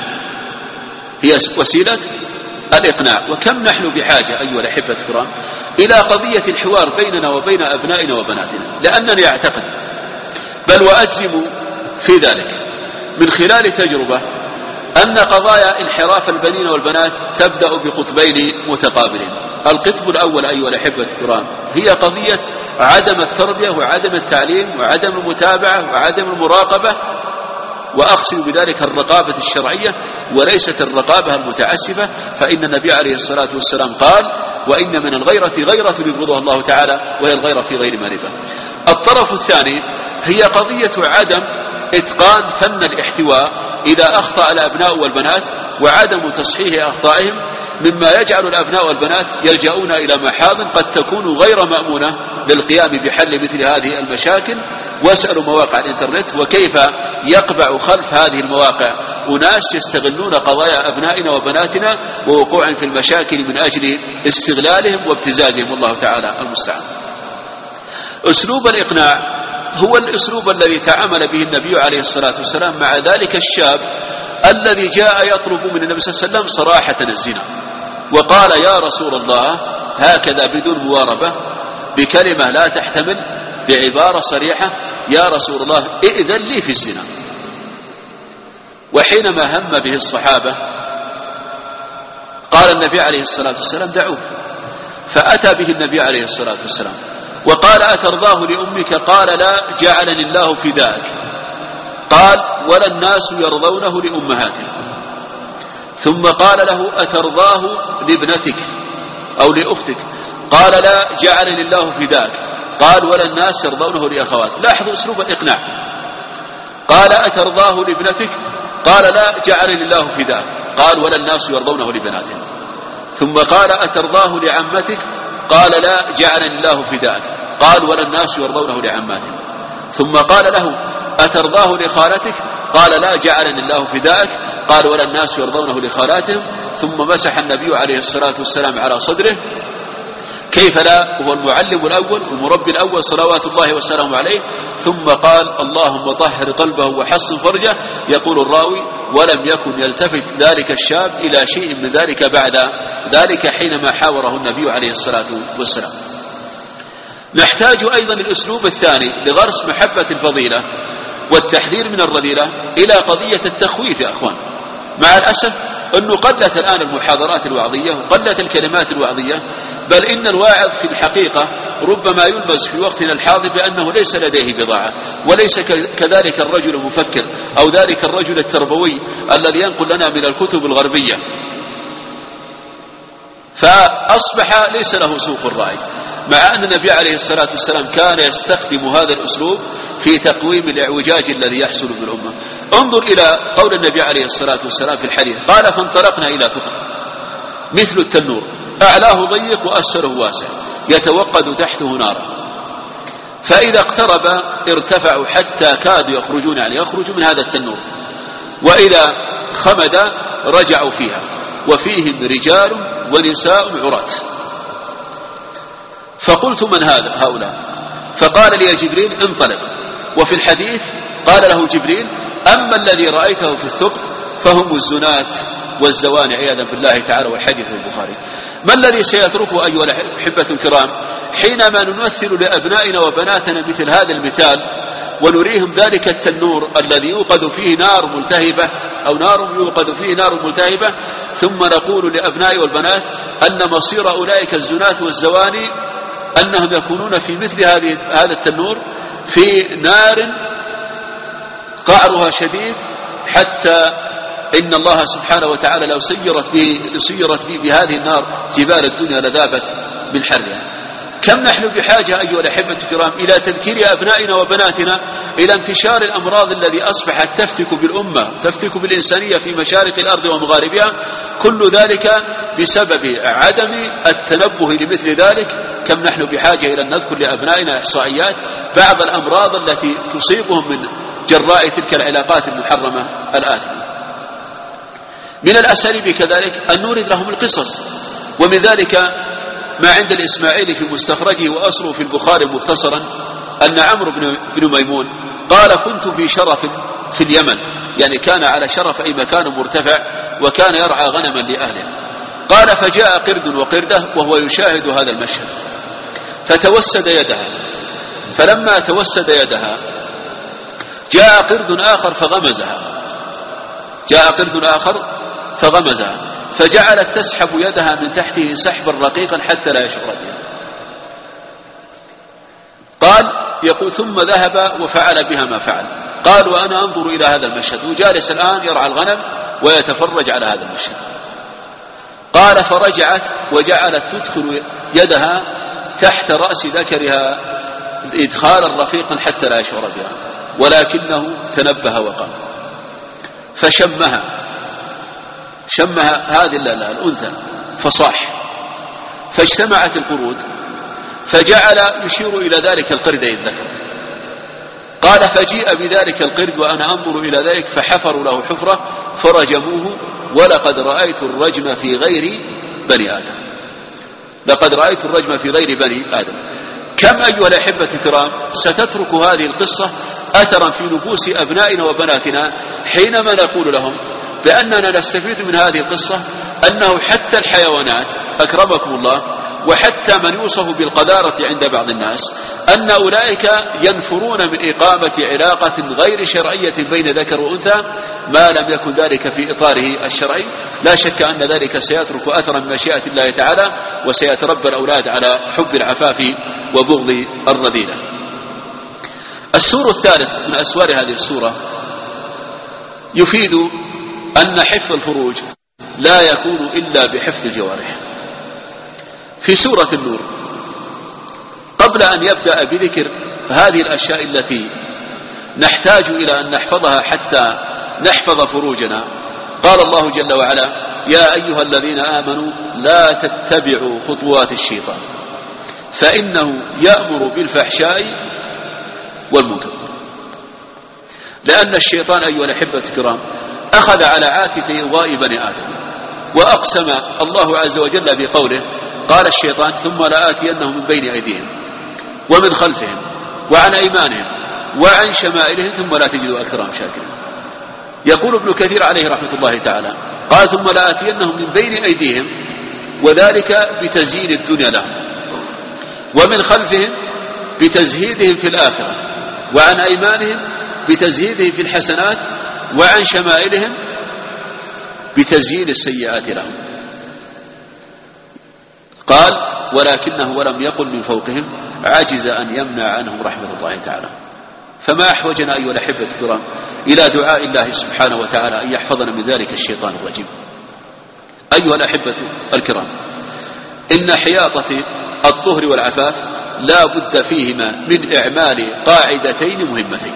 وكم نحن بحاجة أيها الأحبة الكرام إلى قضية الحوار بيننا وبين أبنائنا وبناتنا. لأنني أعتقد بل وأجزم في ذلك من خلال تجربة أن قضايا انحراف البنين والبنات تبدأ بقطبين متقابلين. القطب الأول أيها الأحبة الكرام هي قضية عدم التربية وعدم التعليم وعدم المتابعة وعدم المراقبة، وأقصد بذلك الرقابة الشرعية وليست الرقابة المتعسفة. فإن النبي عليه الصلاة والسلام قال: وإن من الغيرة غيرة يبغضها الله تعالى، وهي الغيرة في غير مريبة. الطرف الثاني هي قضية عدم إتقان فن الاحتواء إذا أخطأ الأبناء والبنات وعدم تصحيح أخطائهم، مما يجعل الأبناء والبنات يلجؤون إلى محاضن قد تكون غير مأمونة للقيام بحل مثل هذه المشاكل. واسألوا مواقع الإنترنت وكيف يقبع خلف هذه المواقع أناس يستغلون قضايا أبنائنا وبناتنا ووقوعهم في المشاكل من أجل استغلالهم وابتزازهم، والله تعالى المستعان. أسلوب الإقناع هو الأسلوب الذي تعامل به النبي عليه الصلاة والسلام مع ذلك الشاب الذي جاء يطلب من النبي صلى الله عليه وسلم صراحة الزنا، وقال: يا رسول الله، هكذا بدون مواربة، بكلمة لا تحتمل، بعبارة صريحة: يا رسول الله ائذن لي في الزنا. وحينما هم به الصحابة قال النبي عليه الصلاة والسلام: دعوه. فأتى به النبي عليه الصلاة والسلام وقال: أترضاه لأمك؟ قال: لا، جعلني الله فداك. قال: ولا الناس يرضونه لأمهاتهم. ثم قال له: أترضاه لابنتك أو لأختك؟ قال: لا، جعلني الله فداك. قال: ولا الناس يرضونه لأخواتك. لاحظوا أسلوب الإقناع. قال: أترضاه لابنتك؟ قال: لا، جعلني الله فداك. قال: ولا الناس يرضونه لبناتهم. ثم قال: أترضاه لعمتك؟ قال: لا، جعلني الله فداك. قال: ولا الناس يرضونه لعماتهم. ثم قال له: أترضاه لخالتك؟ قال: لا، جعلني الله فداك. قال: ولا الناس يرضونه لخالاتهم. ثم مسح النبي عليه الصلاة والسلام على صدره. كيف لا؟ هو المعلم الأول والمربي الأول صلوات الله وسلامه عليه. ثم قال: اللهم طهر قلبه وحصن فرجه. يقول الراوي: ولم يكن يلتفت ذلك الشاب إلى شيء من ذلك بعد ذلك حينما حاوره النبي عليه الصلاة والسلام. نحتاج أيضا الأسلوب الثاني لغرس محبة الفضيلة والتحذير من الرذيلة إلى قضية التخويف. يا أخوان، مع الأسف أنه قلت الآن المحاضرات الوعظية وقلت الكلمات الوعظية، بل إن الواعظ في الحقيقة ربما يلبس في وقتنا الحاضر بأنه ليس لديه بضاعة، وليس كذلك الرجل المفكر أو ذلك الرجل التربوي الذي ينقل لنا من الكتب الغربية، فأصبح ليس له سوق الرائج. مع أن النبي عليه الصلاة والسلام كان يستخدم هذا الأسلوب في تقويم الإعوجاج الذي يحصل بالأمة. انظر إلى قول النبي عليه الصلاة والسلام في الحديث، قال: فانطلقنا إلى ثقب مثل التنور أعلاه ضيق وأسفله واسع يتوقد تحته نارا، فإذا اقترب ارتفعوا حتى كادوا يخرجون، يعني يخرجوا من هذا التنور، وإذا خمد رجعوا فيها، وفيهم رجال ونساء عراة. فقلت: من هؤلاء؟ فقال لي جبريل: انطلق. وفي الحديث قال له جبريل: أما الذي رأيته في الثقب فهم الزنات والزواني عياذا بالله تعالى، والحديث في البخاري. ما الذي سيتركه أيها الأحبة الكرام حينما نمثل لأبنائنا وبناتنا مثل هذا المثال ونريهم ذلك التنور الذي يوقد فيه نار ملتهبة أو نار يوقد فيه نار ملتهبة، ثم نقول لأبناء والبنات أن مصير أولئك الزنات والزواني أنهم يكونون في مثل هذا التنور في نار قعرها شديد، حتى إن الله سبحانه وتعالى لو سيرت به بهذه النار جبال الدنيا لذابت من حرها. كم نحن بحاجة أيها الأحبة الكرام إلى تذكير أبنائنا وبناتنا إلى انتشار الأمراض الذي أصبحت تفتك بالأمة، تفتك بالإنسانية في مشارق الأرض ومغاربها، كل ذلك بسبب عدم التنبه لمثل ذلك. كم نحن بحاجة إلى أن نذكر لأبنائنا إحصائيات بعض الأمراض التي تصيبهم من جراء تلك العلاقات المحرمة الآثمة. من الأساليب كذلك أن نورد لهم القصص، ومن ذلك ما عند الإسماعيلي في مستخرجه وأصله في البخاري مختصرا أن عمرو بن ميمون قال: كنت في شرف في اليمن، يعني كان على شرف أي مكان مرتفع، وكان يرعى غنما لأهله. قال: فجاء قرد وقردة وهو يشاهد هذا المشهد، فتوسد يدها، فلما توسد يدها جاء قرد آخر فغمزها، فجعلت تسحب يدها من تحته سحبا رقيقا حتى لا يشعر بها. قال: يقول: ثم ذهب وفعل بها ما فعل. قال: وأنا أنظر إلى هذا المشهد، وجالس الآن يرعى الغنم ويتفرج على هذا المشهد. قال: فرجعت وجعلت تدخل يدها تحت رأس ذكرها إدخالا رفيقا حتى لا يشعر بها، ولكنه تنبه وقام فشمها هذه الأنثى فصاح، فاجتمعت القرود، فجعل يشير إلى ذلك القرد أي الذكر. قال: فجيء بذلك القرد وأنا أنظر إلى ذلك، فحفروا له حفرة فرجموه، ولقد رأيت الرجم في غير بني آدم. كم أيها الأحبة الكرام ستترك هذه القصة أثرا في نفوس أبنائنا وبناتنا حينما نقول لهم بأننا نستفيد من هذه القصة أنه حتى الحيوانات أكرمكم الله، وحتى من يوصف بالقذارة عند بعض الناس، أن أولئك ينفرون من إقامة علاقة غير شرعية بين ذكر وأنثى ما لم يكن ذلك في إطاره الشرعي. لا شك أن ذلك سيترك أثرا من مشيئة الله تعالى، وسيتربى الأولاد على حب العفاف وبغض الرذيلة. السور الثالث من أسوار هذه السورة يفيد أن حفظ الفروج لا يكون إلا بحفظ الجوارح. في سورة النور قبل أن يبدأ بذكر هذه الأشياء التي نحتاج إلى أن نحفظها حتى نحفظ فروجنا، قال الله جل وعلا: يا أيها الذين آمنوا لا تتبعوا خطوات الشيطان فإنه يأمر بالفحشاء والمنكر. لأن الشيطان أيها الأحبة الكرام أخذ على عاتق إغواء بني آدم، وأقسم الله عز وجل بقوله، قال الشيطان: ثم لآتينهم من بين أيديهم ومن خلفهم وعن أيمانهم وعن شمائلهم ثم لا تجدوا أكثرهم شاكرين. يقول ابن كثير عليه رحمة الله تعالى: قال: ثم لآتينهم من بين أيديهم، وذلك بتزيين الدنيا لهم، ومن خلفهم بتزهيدهم في الآخرة، وعن أيمانهم بتزهيدهم في الحسنات، وعن شمائلهم بتزيين السيئات لهم. قال: ولكنه ولم يقل من فوقهم عجز أن يمنع عنهم رحمة الله تعالى. فما أحوجنا أيها الأحبة الكرام إلى دعاء الله سبحانه وتعالى أن يحفظنا من ذلك الشيطان الرجيم. أيها الأحبة الكرام، إن حياطة الطهر والعفاف لا بد فيهما من إعمال قاعدتين مهمتين: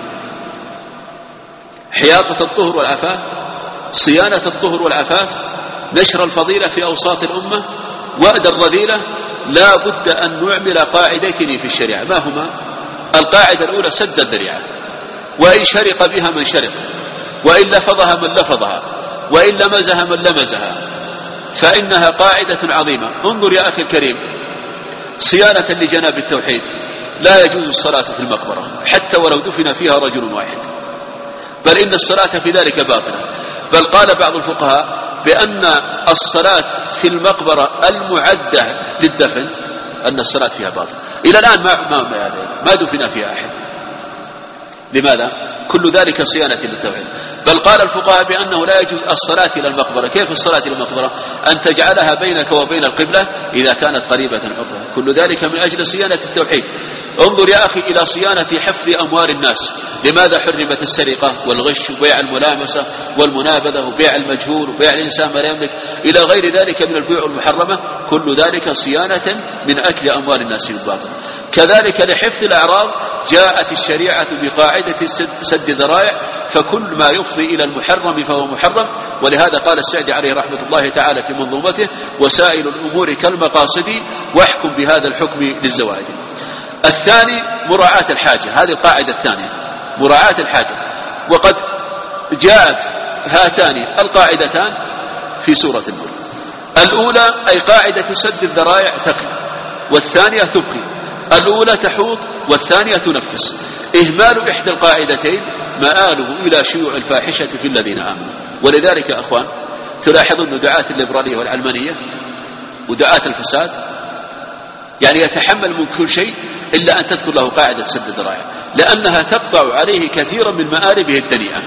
حياطة الطهر والعفاف، صيانة الطهر والعفاف، نشر الفضيلة في أوساط الأمة، وأد الرذيلة. لا بد أن نعمل قاعدتين في الشريعة. ما هما؟ القاعدة الأولى سد الذريعة، وإن شرق بها من شرق، وإن لفظها من لفظها، وإن لمزها من لمزها، فإنها قاعدة عظيمة. انظر يا أخي الكريم، صيانة لجناب التوحيد، لا يجوز الصلاة في المقبرة حتى ولو دفن فيها رجل واحد، بل إن الصلاة في ذلك باطلة. بل قال بعض الفقهاء بأن الصلاة في المقبرة المعدة للدفن أن الصلاة فيها باطلة. إلى الآن ما دفن فيها أحد. لماذا؟ كل ذلك صيانة للتوحيد. بل قال الفقهاء بأنه لا يجوز الصلاة إلى المقبرة. كيف الصلاة إلى المقبرة؟ أن تجعلها بينك وبين القبلة إذا كانت قريبة عرضها. كل ذلك من أجل صيانة التوحيد. انظر يا أخي إلى صيانة حفظ أموال الناس. لماذا حرمت السرقة والغش وبيع الملامسة والمنابذة وبيع المجهول وبيع الإنسان ما لا يملك إلى غير ذلك من البيوع المحرمة؟ كل ذلك صيانة من أكل أموال الناس بالباطل. كذلك لحفظ الأعراض جاءت الشريعة بقاعدة سد ذرائع، فكل ما يفضي إلى المحرم فهو محرم. ولهذا قال السعدي عليه رحمة الله تعالى في منظومته: وسائل الأمور كالمقاصد واحكم بهذا الحكم للزوائد. الثاني مراعاة الحاجة. هذه القاعدة الثانية، مراعاة الحاجة. وقد جاءت هاتان القاعدتان في سورة النور. الأولى أي قاعدة سد الذرائع تقي، والثانية تبقي. الأولى تحوط والثانية تنفس. إهمال إحدى القاعدتين مآله إلى شيوع الفاحشة في الذين آمنوا. ولذلك يا أخوان تلاحظون دعاة الليبرالية والعلمانية ودعاة الفساد يعني يتحمل من كل شيء إلا أن تذكر له قاعدة سد الذرائع، لأنها تقطع عليه كثيرا من مآربه الدنيئة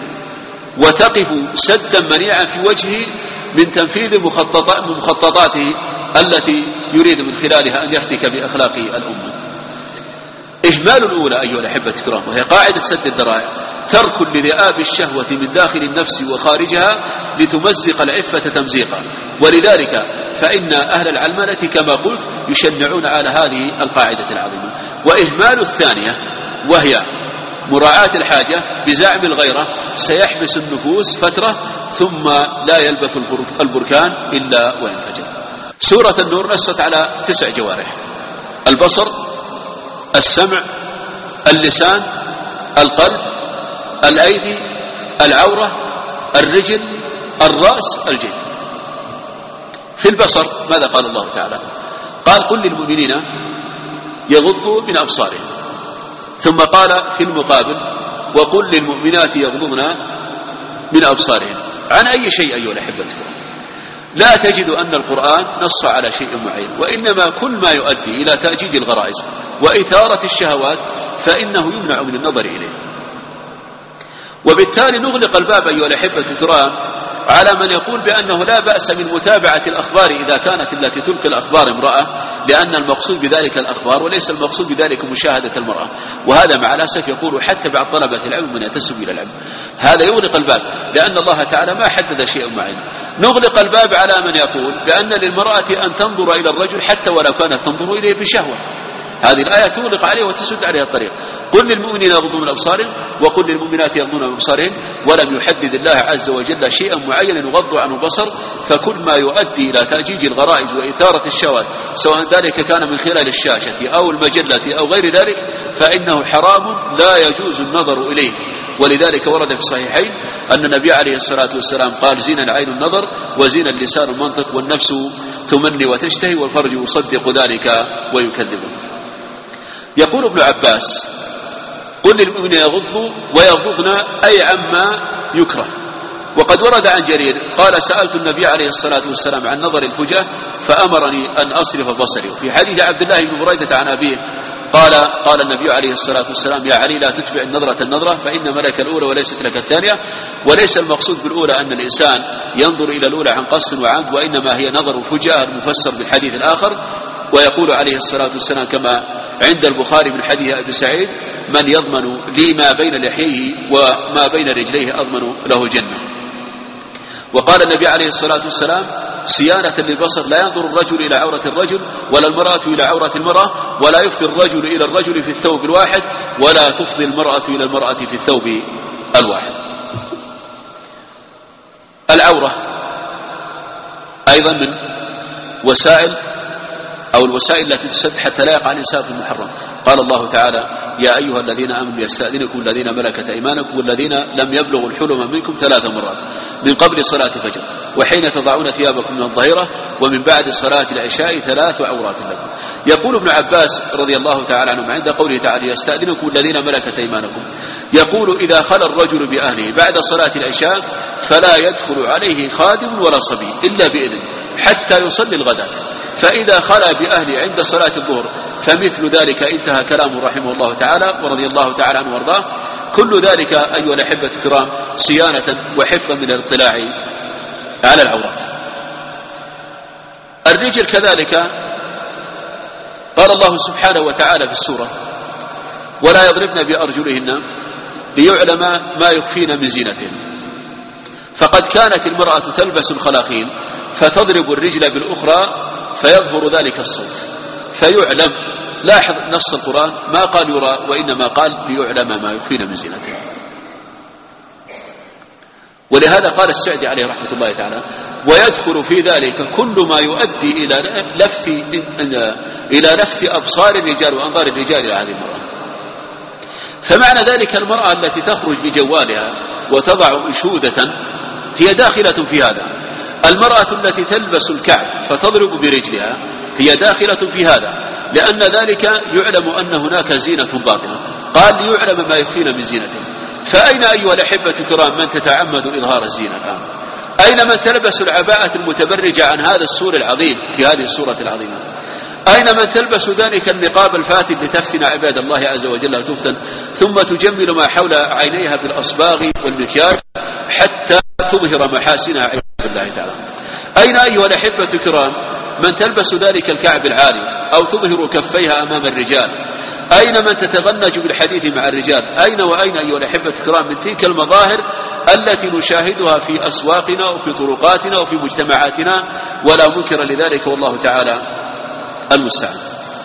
وتقف سدا منيعا في وجهه من تنفيذ مخططاته التي يريد من خلالها أن يفتك بأخلاق الأمة. إهمال الأولى أيها الأحبة الكرام وهي قاعدة سد الذرائع ترك لذئاب الشهوة من داخل النفس وخارجها لتمزق العفة تمزيقا. ولذلك فإن أهل العلمانة كما قلت يشنعون على هذه القاعدة العظيمة. وإهمال الثانية وهي مراعاة الحاجة بزعم الغيرة سيحبس النفوس فترة ثم لا يلبث البركان إلا وينفجر. سورة النور نصت على 9 جوارح: البصر، السمع، اللسان، القلب، الأيدي، العورة، الرجل، الرأس، الجلد. في البصر ماذا قال الله تعالى؟ قال: قل للمؤمنين يغضوا من أبصارهم. ثم قال في المقابل: وقل للمؤمنات يغضضن من أبصارهم. عن أي شيء أيها الأحبة؟ لا تجد أن القرآن نص على شيء معين، وإنما كل ما يؤدي إلى تأجيج الغرائز وإثارة الشهوات فإنه يمنع من النظر إليه. وبالتالي نغلق الباب أيها الأحبة الكرام على من يقول بأنه لا بأس من متابعة الأخبار إذا كانت التي تلقي الأخبار امرأة، لأن المقصود بذلك الأخبار وليس المقصود بذلك مشاهدة المرأة. وهذا مع الأسف يقول حتى بعض طلبة العلم من ينتسب إلى العلم. هذا يغلق الباب لأن الله تعالى ما حدد شيء معين. نغلق الباب على من يقول بأن للمرأة أن تنظر إلى الرجل حتى ولو كانت تنظر إليه بشهوة. هذه الآية تغلق عليه وتسد عليه الطريق. قل للمؤمنين يغضوا من أبصارهم وقل للمؤمنات يغضون من أبصارهن، ولم يحدد الله عز وجل شيئا معينا يغض عنه البصر. فكل ما يؤدي إلى تأجيج الغرائز وإثارة الشهوات سواء ذلك كان من خلال الشاشة أو المجلة أو غير ذلك فإنه حرام لا يجوز النظر إليه. ولذلك ورد في الصحيحين أن النبي عليه الصلاة والسلام قال: زين العين النظر وزين اللسان المنطق والنفس تمني وتشتهي والفرج يصدق ذلك ويكذبه. يقول ابن عباس: قل للمؤمنين يغضوا ويغضضن أي عما يكره. وقد ورد عن جرير قال: سألت النبي عليه الصلاة والسلام عن نظر الفجأة فأمرني أن أصرف بصري. وفي حديث عبد الله بن بريدة عن أبيه قال النبي عليه الصلاة والسلام: يا علي لا تتبع النظرة فإن ملك الأولى وليست لك الثانية. وليس المقصود بالأولى أن الإنسان ينظر إلى الأولى عن قصد وعمد، وإنما هي نظر الفجأة المفسر بالحديث الآخر. ويقول عليه الصلاة والسلام كما عند البخاري من حديث أبي سعيد: من يضمن لي ما بين لحيه وما بين رجليه أضمن له الجنة. وقال النبي عليه الصلاة والسلام: صيانة للبصر، لا ينظر الرجل إلى عورة الرجل ولا المرأة إلى عورة المرأة، ولا يفضي الرجل إلى الرجل في الثوب الواحد، ولا تفضي المرأة إلى المرأة في الثوب الواحد. العورة أيضا من وسائل أو الوسائل التي تسد حتى لا يقع الإنسان في المحرم. قال الله تعالى: يا أيها الذين آمنوا يستأذنكم الذين ملكت أيمانكم والذين لم يبلغوا الحلم منكم 3 مرات من قبل صلاة الفجر وحين تضعون ثيابكم من الظهيرة ومن بعد صلاة العشاء 3 عورات لكم. يقول ابن عباس رضي الله تعالى عنه عند قوله تعالى: يستأذنكم الذين ملكت أيمانكم، يقول: إذا خلى الرجل بأهله بعد صلاة العشاء فلا يدخل عليه خادم ولا صبي إلا بإذن حتى يصلي الغداة، فإذا خلى بأهله عند صلاة الظهر فمثل ذلك. انتهى كلامه رحمه الله تعالى ورضي الله تعالى عنه وارضاه. كل ذلك أيها الأحبة الكرام صيانة وحفظا من الاطلاع على العورات. الرجل كذلك قال الله سبحانه وتعالى في السورة: ولا يضربن بأرجلهن ليعلم ما يخفين من زينتهن. فقد كانت المرأة تلبس الخلاخيل فتضرب الرجل بالأخرى فيظهر ذلك الصوت فيعلم. لاحظ نص القرآن ما قال يرى وإنما قال ليعلم ما يخفين من زينته. ولهذا قال السعدي عليه رحمة الله تعالى: ويدخل في ذلك كل ما يؤدي إلى لفت أبصار الرجال وأنظار الرجال إلى هذه المرأة. فمعنى ذلك المرأة التي تخرج بجوالها وتضع أنشودة هي داخلة في هذا. المرأة التي تلبس الكعب فتضرب برجلها هي داخلة في هذا، لأن ذلك يعلم أن هناك زينة باطنة. قال: ليعلم ما يخفين من زينته. فأين أيها الأحبة الكرام من تتعمد إظهار الزينة الآن؟ أين من تلبس العباءة المتبرجة عن هذا السور العظيم في هذه السورة العظيمة؟ أين من تلبس ذلك النقاب الفاتن لتفتن عباد الله عز وجل وتفتن، ثم تجمل ما حول عينيها بالأصباغ والمكياج حتى تظهر محاسنها عباد الله تعالى؟ أين أيها الأحبة الكرام من تلبس ذلك الكعب العالي أو تظهر كفيها أمام الرجال؟ أين من تتغنج بالحديث مع الرجال؟ أين وأين أيها الأحبة الكرام من تلك المظاهر التي نشاهدها في أسواقنا وفي طرقاتنا وفي مجتمعاتنا، ولا منكر لذلك والله تعالى المستعان.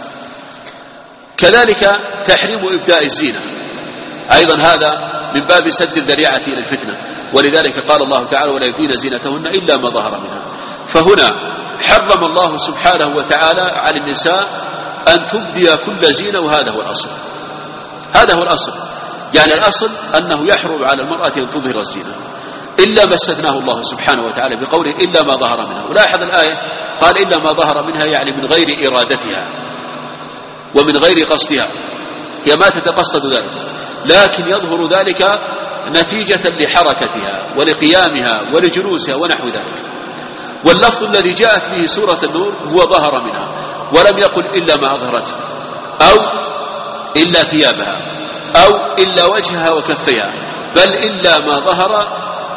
كذلك تحريم إبداء الزينة أيضا هذا من باب سد الذريعة إلى الفتنة، ولذلك قال الله تعالى: ولا يبدين زينتهن إلا ما ظهر منها. فهنا حرم الله سبحانه وتعالى على النساء أن تبدي كل زينة، وهذا هو الأصل. هذا هو الأصل، يعني الأصل أنه يحرم على المرأة أن تظهر الزينة إلا ما استثناه الله سبحانه وتعالى بقوله: إلا ما ظهر منها. ولاحظ الآية قال: إلا ما ظهر منها، يعني من غير إرادتها ومن غير قصدها، هي ما تتقصد ذلك، لكن يظهر ذلك نتيجة لحركتها ولقيامها ولجلوسها ونحو ذلك. واللفظ الذي جاءت به سورة النور هو ظهر منها، ولم يقل إلا ما أظهرته أو إلا ثيابها أو إلا وجهها وكفيها، بل إلا ما ظهر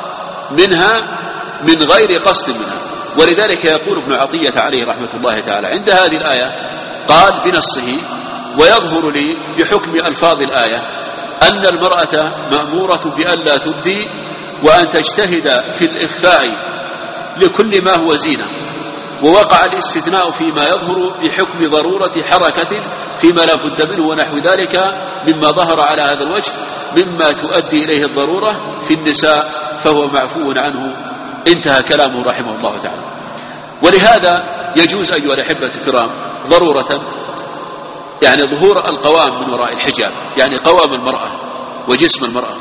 منها من غير قصد منها. ولذلك يقول ابن عطية عليه رحمة الله تعالى عند هذه الآية قال بنصه: ويظهر لي بحكم ألفاظ الآية أن المرأة مأمورة بأن لا تبدي وأن تجتهد في الإخفاء لكل ما هو زينة، ووقع الاستثناء فيما يظهر بحكم ضرورة حركة فيما لا بد منه ونحو ذلك مما ظهر على هذا الوجه مما تؤدي إليه الضرورة في النساء، فهو معفو عنه. انتهى كلامه رحمه الله تعالى. ولهذا يجوز أيها الأحبة الكرام ضرورة يعني ظهور القوام من وراء الحجاب، يعني قوام المرأة وجسم المرأة.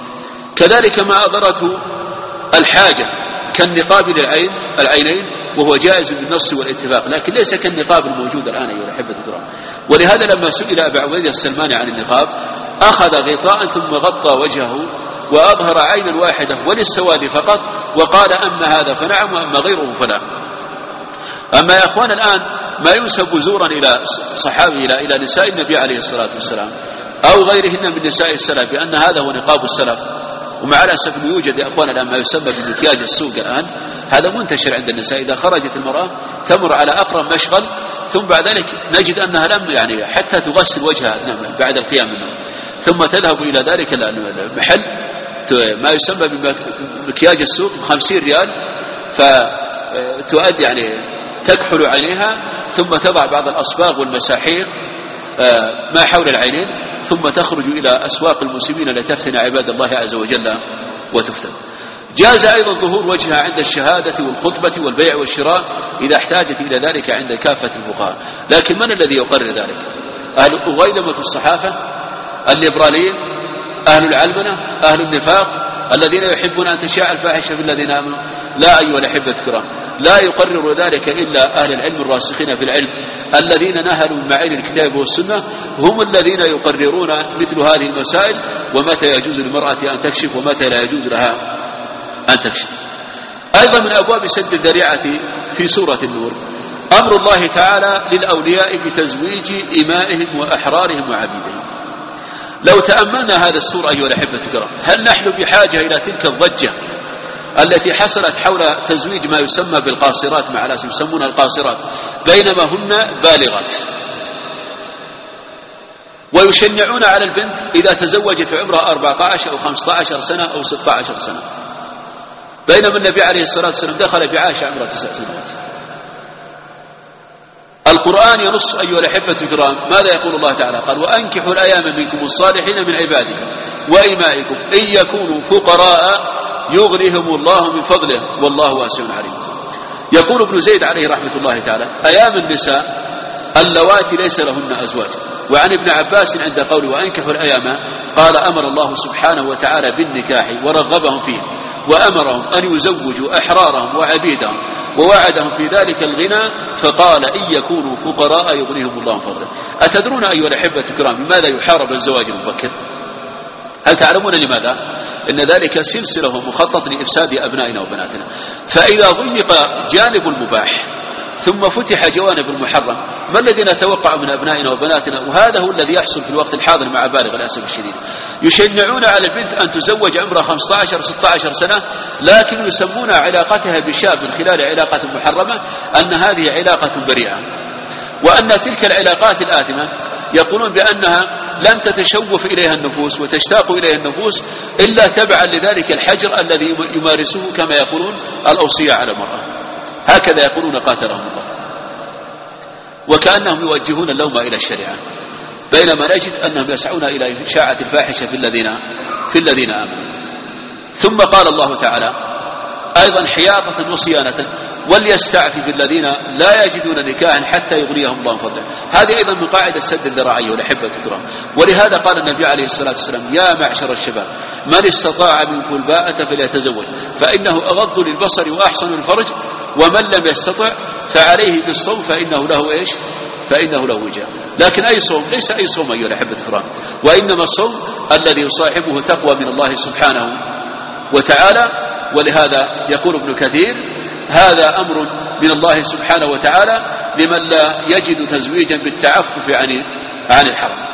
كذلك ما أضرته الحاجة كالنقاب العينين، وهو جائز بالنص والاتفاق، لكن ليس كالنقاب الموجود الآن أيها الأحبة الكرام. ولهذا لما سئل أبا عبيدة السلماني عن النقاب أخذ غطاء ثم غطى وجهه وأظهر عينا واحدة وللسواد فقط، وقال: أما هذا فنعم وأما غيره فلا. أما يا أخوان الآن ما ينسب زورا إلى صحابي إلى نساء النبي عليه الصلاة والسلام أو غيرهن من نساء السلف بأن هذا هو نقاب السلف، ومع الأسف يوجد يا أخوان الآن ما يسمى بمكياج السوق الآن، هذا منتشر عند النساء. إذا خرجت المرأة تمر على أقرب مشغل ثم بعد ذلك نجد أنها لم يعني حتى تغسل وجهها بعد القيام منه، ثم تذهب إلى ذلك المحل ما يسمى بمكياج السوق 50 ريال، تؤدي يعني تكحل عينيها، ثم تضع بعض الأصباغ والمساحيق ما حول العينين، ثم تخرج إلى أسواق المسلمين لتفتن عباد الله عز وجل وتفتن. جاز أيضا ظهور وجهها عند الشهادة والخطبة والبيع والشراء إذا احتاجت إلى ذلك عند كافة الفقهاء. لكن من الذي يقرر ذلك؟ أهل غيلمة الصحافة، الليبراليين، أهل العلمنة، أهل النفاق، الذين يحبون أن تشاع الفاحشة في الذين آمنوا؟ لا أيها الأحبة الكرام، لا يقرر ذلك إلا أهل العلم الراسخين في العلم الذين نهلوا من معين الكتاب والسنة، هم الذين يقررون مثل هذه المسائل، ومتى يجوز للمرأة أن تكشف ومتى لا يجوز لها أن تكشف. أيضا من أبواب سد الذريعة في سورة النور أمر الله تعالى للأولياء بتزويج إمائهم وأحرارهم وعبيدهم. لو تأملنا هذا السورة أيها الأحبة الكرام، هل نحن بحاجة إلى تلك الضجة التي حصلت حول تزويج ما يسمى بالقاصرات، مع ناس يسمونها القاصرات، بينما هن بالغات، ويشنعون على البنت إذا تزوجت في عمرها 14 أو 15 سنة أو 16 سنة، بينما النبي عليه الصلاة والسلام دخل بعائشة عمرها 9 سنوات. القرآن ينص أيها الأحبة الكرام، ماذا يقول الله تعالى؟ قال: وأنكحوا الأيام منكم الصالحين من عبادكم وإمائكم إن يكونوا فقراء يغنيهم الله من فضله والله واسع عليم. يقول ابن زيد عليه رحمة الله تعالى: أيام النساء اللواتي ليس لهن أزواج. وعن ابن عباس عند قوله وأنكحوا الأيام قال: أمر الله سبحانه وتعالى بالنكاح ورغبهم فيه، وأمرهم أن يزوجوا أحرارهم وعبيدهم، ووعدهم في ذلك الغنى، فقال: إن يكونوا فقراء يغنيهم الله من فضله. أتدرون أيها الأحبة الكرام لماذا يحارب الزواج المبكر؟ هل تعلمون لماذا؟ إن ذلك سلسلة مخطط لإفساد أبنائنا وبناتنا. فإذا ضيق جانب المباح ثم فتح جوانب المحرم، ما الذي نتوقع من أبنائنا وبناتنا؟ وهذا هو الذي يحصل في الوقت الحاضر مع بالغ للأسف الشديد. يشنعون على البنت أن تزوج عمرها 15-16 سنة، لكن يسمون علاقتها بشاب من خلال علاقة محرمة أن هذه علاقة بريئة، وأن تلك العلاقات الآثمة يقولون بأنها لم تتشوف إليها النفوس وتشتاق إليها النفوس إلا تبعا لذلك الحجر الذي يمارسه كما يقولون الأوصياء على المرأة. هكذا يقولون قاتلهم الله، وكأنهم يوجهون اللوم إلى الشريعة، بينما نجد أنهم يسعون إلى إشاعة الفاحشة في الذين آمنوا. ثم قال الله تعالى أيضا حياطة وصيانة: وليستعفف الذين لا يجدون نكاحا حتى يغنيهم الله من فضله. هذه أيضا من قاعدة سد الذرائع والأحبة الكرام. ولهذا قال النبي عليه الصلاة والسلام: يا معشر الشباب من استطاع منكم الباءة فليتزوج فإنه أغض للبصر وأحسن للفرج، ومن لم يستطع فعليه بالصوم فإنه له إيش؟ فإنه له وجاء. لكن أي صوم؟ ليس أي صوم أيها الأحبة الكرام، وإنما الصوم الذي يصاحبه تقوى من الله سبحانه وتعالى. ولهذا يقول ابن كثير: هذا أمر من الله سبحانه وتعالى لمن لا يجد تزويجا بالتعفف عن الحرام.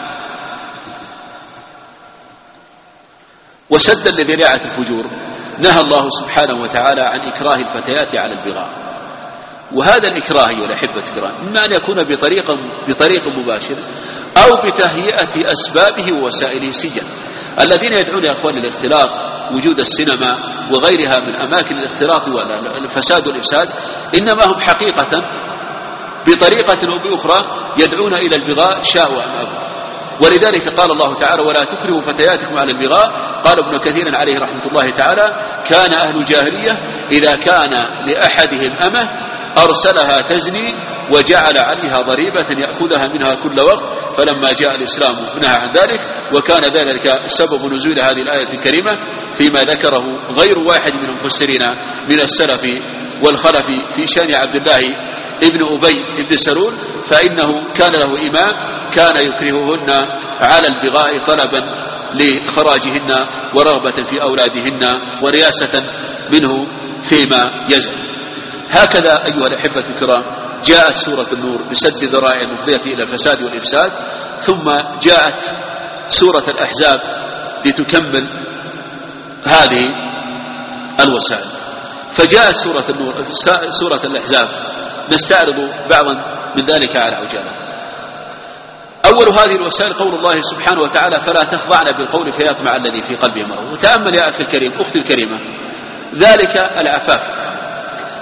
وسدا لذريعة الفجور نهى الله سبحانه وتعالى عن إكراه الفتيات على البغاء. وهذا الإكراه أيها الأحبة الكرام إما أن يكون بطريق مباشر أو بتهيئة أسبابه ووسائله السجن. الذين يدعون يا أخوان للاختلاط، وجود السينما وغيرها من أماكن الاختلاط والفساد والإفساد، إنما هم حقيقة بطريقة أو بأخرى يدعون إلى البغاء شاءوا أم أبوا. ولذلك قال الله تعالى: ولا تكرهوا فتياتكم على البغاء. قال ابن كثير عليه رحمة الله تعالى: كان أهل الجاهلية إذا كان لأحدهم أمه أرسلها تزني وجعل عليها ضريبة يأخذها منها كل وقت، فلما جاء الإسلام نهى عن ذلك. وكان ذلك سبب نزول هذه الآية الكريمة فيما ذكره غير واحد من المفسرين من السلف والخلف في شأن عبد الله ابن أبي ابن سلول، فإنه كان له إمام كان يكرههن على البغاء طلبا لخراجهن ورغبة في أولادهن ورياسة منه فيما يزعم. هكذا أيها الأحبة الكرام جاءت سورة النور بسد ذرائع المفضية إلى الفساد والإفساد، ثم جاءت سورة الأحزاب لتكمل هذه الوسائل. فجاءت سورة النور سورة الأحزاب نستعرض بعضا من ذلك على عجالة. أول هذه الوسائل قول الله سبحانه وتعالى: فلا تخضعن بالقول فيطمع الذي في قلبه مرض. وتأمل يا أخي الكريم أختي الكريمة ذلك العفاف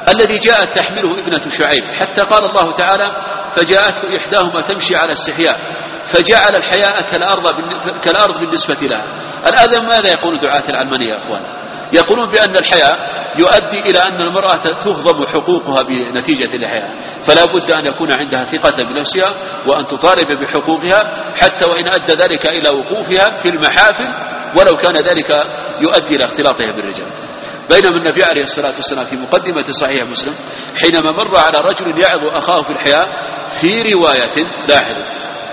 الذي جاءت تحمله ابنة شعيب، حتى قال الله تعالى فجاءته إحداهما تمشي على استحياء فجعل الحياء كالأرض بالنسبة لها. الآن ماذا يقول دعاة العلمانية يا أخوان؟ يقولون بأن الحياء يؤدي إلى أن المرأة تهضم حقوقها بنتيجة الحياء، فلا بد أن يكون عندها ثقة بنفسها وأن تطالب بحقوقها، حتى وإن أدى ذلك إلى وقوفها في المحافل ولو كان ذلك يؤدي إلى اختلاطها بالرجال. بينما النبي عليه الصلاة والسلام في مقدمة صحيح مسلم حينما مر على رجل يعظ أخاه في الحياء، في رواية لاحظوا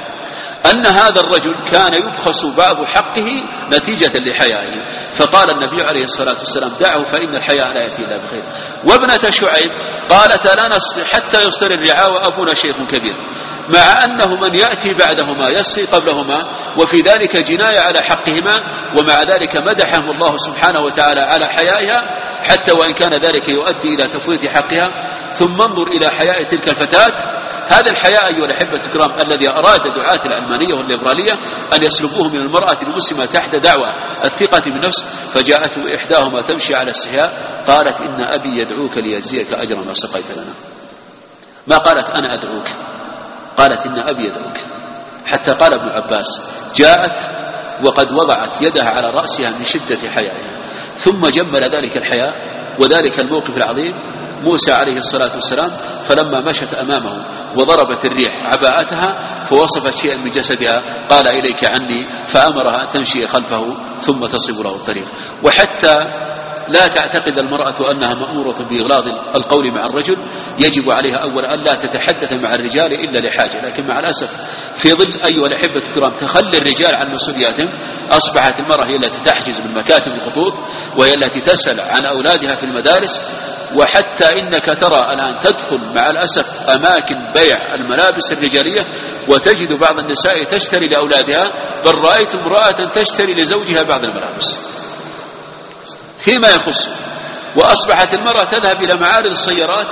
أن هذا الرجل كان يبخس بعض حقه نتيجة لحيائه، فقال النبي عليه الصلاة والسلام دعه فإن الحياء لا يأتي إلا بخير. وابنة شعيب قالت لا نسقي حتى يصدر الرعاء وأبونا شيخ كبير، مع أنه من يأتي بعدهما يسقي قبلهما، وفي ذلك جناية على حقهما، ومع ذلك مدحهم الله سبحانه وتعالى على حيائها حتى وإن كان ذلك يؤدي إلى تفويت حقها. ثم انظر إلى حياء تلك الفتاة. هذا الحياء أيها الأحبة الكرام الذي أراد دعاة العلمانية والليبرالية أن يسلبوه من المرأة المسلمة تحت دعوة الثقة بالنفس. فجاءته إحداهما تمشي على استحياء قالت إن أبي يدعوك ليجزيك أجر ما سقيت لنا. ما قالت أنا أدعوك، قالت إن أبي يدعوك. حتى قال ابن عباس جاءت وقد وضعت يدها على رأسها من شدة حيائها. ثم جمل ذلك الحياء وذلك الموقف العظيم موسى عليه الصلاة والسلام، فلما مشت أمامه وضربت الريح عباءتها فوصفت شيئا من جسدها قال إليك عني، فأمرها أن تمشي خلفه ثم تصب له الطريق. وحتى لا تعتقد المرأة أنها مأمورة بإغلاظ القول مع الرجل، يجب عليها أولا أن لا تتحدث مع الرجال إلا لحاجة. لكن مع الأسف في ظل أيها الأحبة الكرام تخلي الرجال عن مسؤولياتهم، أصبحت المرأة هي التي تحجز من مكاتب الخطوط، وهي التي تسأل عن أولادها في المدارس. وحتى إنك ترى الآن تدخل مع الأسف أماكن بيع الملابس الرجالية وتجد بعض النساء تشتري لأولادها، بل رأيت امرأة تشتري لزوجها بعض الملابس فيما يخص. وأصبحت المرأة تذهب إلى معارض السيارات،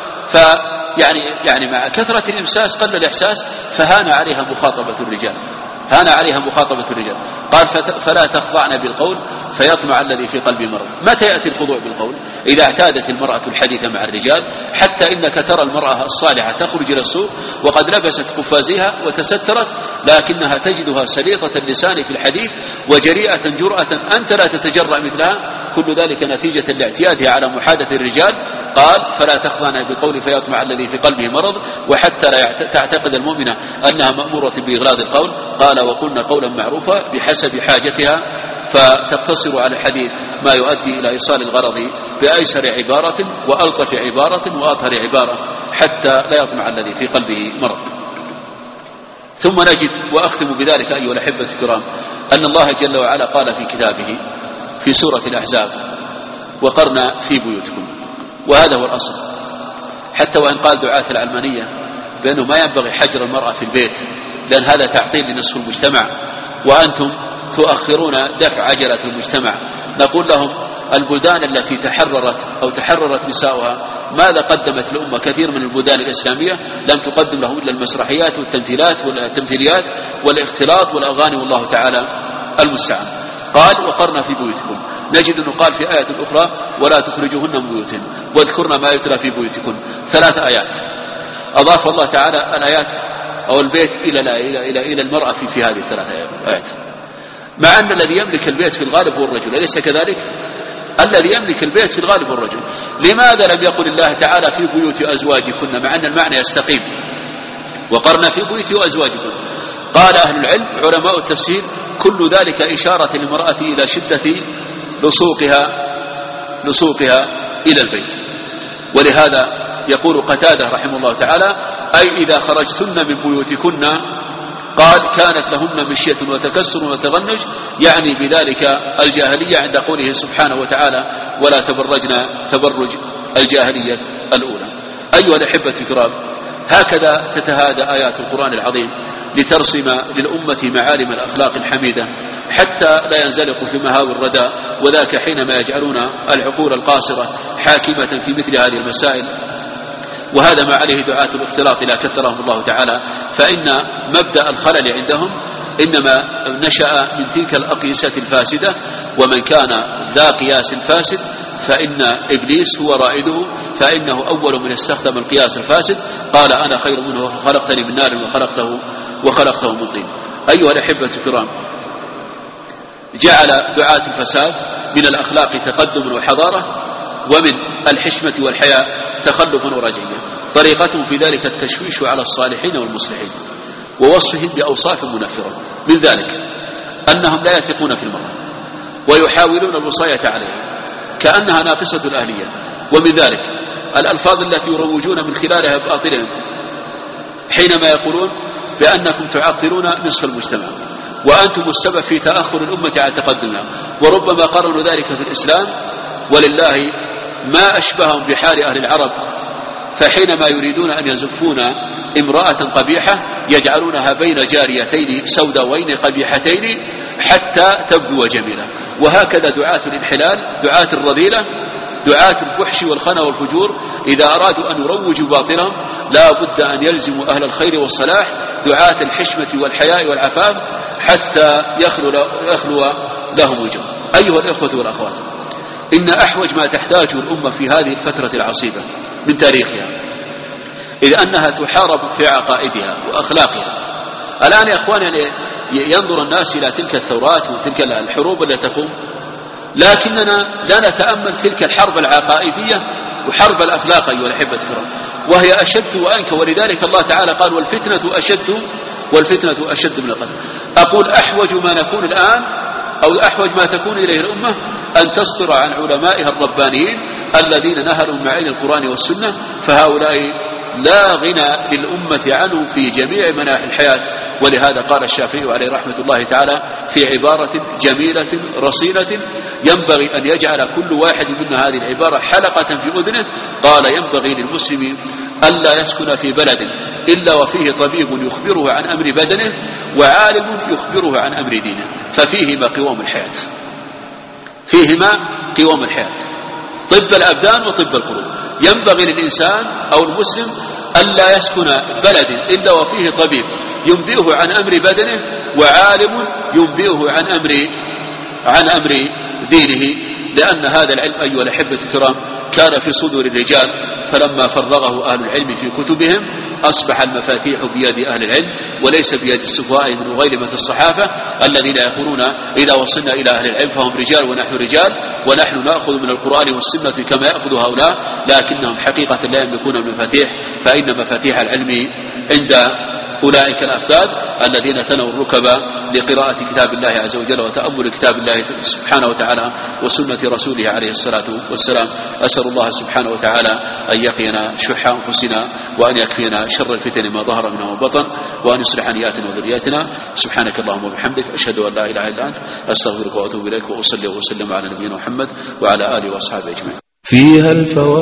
يعني مع كثرة الإمساس قل الإحساس، فهان عليها مخاطبة الرجال، هان عليها مخاطبة الرجال. قال فلا تخضعن بالقول فيطمع الذي في قلبي مرض. متى يأتي الخضوع بالقول؟ إذا اعتادت المرأة الحديث مع الرجال، حتى إنك ترى المرأة الصالحة تخرج إلى السوق وقد لبست قفازها وتسترت، لكنها تجدها سليطة اللسان في الحديث وجريئة جرأة أنت لا تتجرأ مثلها، كل ذلك نتيجة لاعتيادها على محادثة الرجال. قال فلا تخضعن بالقول فيطمع الذي في قلبه مرض، وحتى لا تعتقد المؤمنة أنها مأمورة بإغلاظ القول. قال وقلنا قولا معروفا بحسب حاجتها، فتقتصر على الحديث ما يؤدي إلى إيصال الغرض بأيسر عبارة وألطف عبارة وأطهر عبارة حتى لا يطمع الذي في قلبه مرض. ثم نجد وأختم بذلك أيها الأحبة الكرام أن الله جل وعلا قال في كتابه في سورة الأحزاب وقرنا في بيوتكم، وهذا هو الأصل. حتى وإن قال دعاة العلمانية بأنه ما ينبغي حجر المرأة في البيت لأن هذا تعطيل لنصف المجتمع وأنتم تؤخرون دفع عجلة المجتمع، نقول لهم البلدان التي تحررت نساؤها ماذا قدمت الأمة؟ كثير من البلدان الإسلامية لم تقدم لهم إلا المسرحيات والتمثيليات والاختلاط والأغاني، والله تعالى المستعان. قال وقرنا في بيوتكم. نجد أنه قال في آية أخرى ولا تخرجوهن من بيوتهن واذكرن ما يتلى في بيوتكن، 3 آيات. أضاف الله تعالى الآيات أو البيت إلى المرأة في هذه 3 آيات، مع أن الذي يملك البيت في الغالب هو الرجل، أليس كذلك؟ الذي يملك البيت في الغالب هو الرجل. لماذا لم يقل الله تعالى في بيوت أزواجكن مع أن المعنى يستقيم وقرنا في بيوت أزواجكن؟ قال أهل العلم علماء التفسير كل ذلك إشارة للمرأة إلى شدة لصوقها إلى البيت. ولهذا يقول قتادة رحمه الله تعالى أي إذا خرجتن من بيوتكن، قال كانت لهن مشية وتكسر وتغنج، يعني بذلك الجاهلية عند قوله سبحانه وتعالى ولا تبرجن تبرج الجاهلية الأولى. أيها الأحبة الكرام، هكذا تتهادى آيات القرآن العظيم لترسم للأمة معالم الأخلاق الحميدة حتى لا ينزلق في مهاوي الردى، وذاك حينما يجعلون العقول القاصرة حاكمة في مثل هذه المسائل. وهذا ما عليه دعاة الاختلاط لا كثرهم الله تعالى، فإن مبدأ الخلل عندهم إنما نشأ من تلك الأقيسة الفاسدة، ومن كان ذا قياس فاسد فإن إبليس هو رائده فإنه أول من استخدم القياس الفاسد. قال أنا خير منه خلقتني من نار وخلقته من طين. أيها الأحبة الكرام، جعل دعاة الفساد من الأخلاق تقدم وحضارة، ومن الحشمة والحياء تخلف ورجعية. طريقتهم في ذلك التشويش على الصالحين والمصلحين ووصفهم بأوصاف منفرة، من ذلك أنهم لا يثقون في المرأة ويحاولون الوصاية عليها كأنها ناقصة الأهلية، ومن ذلك الألفاظ التي يروجون من خلالها باطلهم حينما يقولون بأنكم تعطلون نصف المجتمع وأنتم السبب في تأخر الأمة عن تقدمها، وربما قرروا ذلك في الإسلام، ولله ما أشبههم بحال أهل العرب، فحينما يريدون أن يزفون امرأة قبيحة يجعلونها بين جاريتين سوداوين قبيحتين حتى تبدو جميلة. وهكذا دعاة الانحلال، دعاة الرذيلة، دعاة الفحش والخنا والفجور، إذا أرادوا أن يروجوا باطلهم لا بد أن يلزموا أهل الخير والصلاح دعاة الحشمة والحياء والعفاف حتى يخلو لهم وجه. أيها الإخوة والأخوات، إن أحوج ما تحتاجه الأمة في هذه الفترة العصيبة من تاريخها إذ أنها تحارب في عقائدها وأخلاقها. الآن يا أخواني ينظر الناس إلى تلك الثورات وتلك الحروب التي تقوم، لكننا لا نتأمل تلك الحرب العقائدية وحرب الأخلاق أيها الأحبة الكرام، وهي أشد وأنكى. ولذلك الله تعالى قال والفتنة أشد من القتل. أقول أحوج ما نكون الآن أو أحوج ما تكون إليه الأمة أن تصدر عن علمائها الربانيين الذين نهلوا معين القرآن والسنة، فهؤلاء لا غنى للأمة عنهم في جميع مناحي الحياة. ولهذا قال الشافعي عليه رحمة الله تعالى في عبارة جميلة رصينة ينبغي أن يجعل كل واحد منا هذه العبارة حلقة في أذنه، قال ينبغي للمسلم ألا يسكن في بلد إلا وفيه طبيب يخبره عن أمر بدنه وعالم يخبره عن أمر دينه، ففيهما قوام الحياة، طب الأبدان وطب القلوب. ينبغي للإنسان أو المسلم ألا يسكن بلد إلا وفيه طبيب ينبئه عن أمر بدنه وعالم ينبئه عن أمر دينه، لأن هذا العلم أيها الأحبة الكرام كان في صدور الرجال، فلما فرغه أهل العلم في كتبهم أصبح المفاتيح بيد أهل العلم وليس بيد السفهاء من غيلمة الصحافة الذين يقولون إذا وصلنا إلى أهل العلم فهم رجال ونحن رجال ونحن نأخذ من القرآن والسنة كما يأخذ هؤلاء، لكنهم حقيقة لا يملكون المفاتيح، فإن مفاتيح العلم عند أولئك الأفذاذ الذين ثنوا الركب لقراءة كتاب الله عز وجل وتأمل كتاب الله سبحانه وتعالى وسنة رسوله عليه الصلاة والسلام. أسأل الله سبحانه وتعالى أن يقينا شح أنفسنا وأن يكفينا شر الفتن ما ظهر منها وبطن وأن يصلح نياتنا وذرياتنا. سبحانك اللهم وبحمدك أشهد أن لا إله إلا أنت أستغفرك وأتوب إليك وأصلي وأسلم على نبينا محمد وعلى آله وأصحابه أجمعين. فيها الفوائد.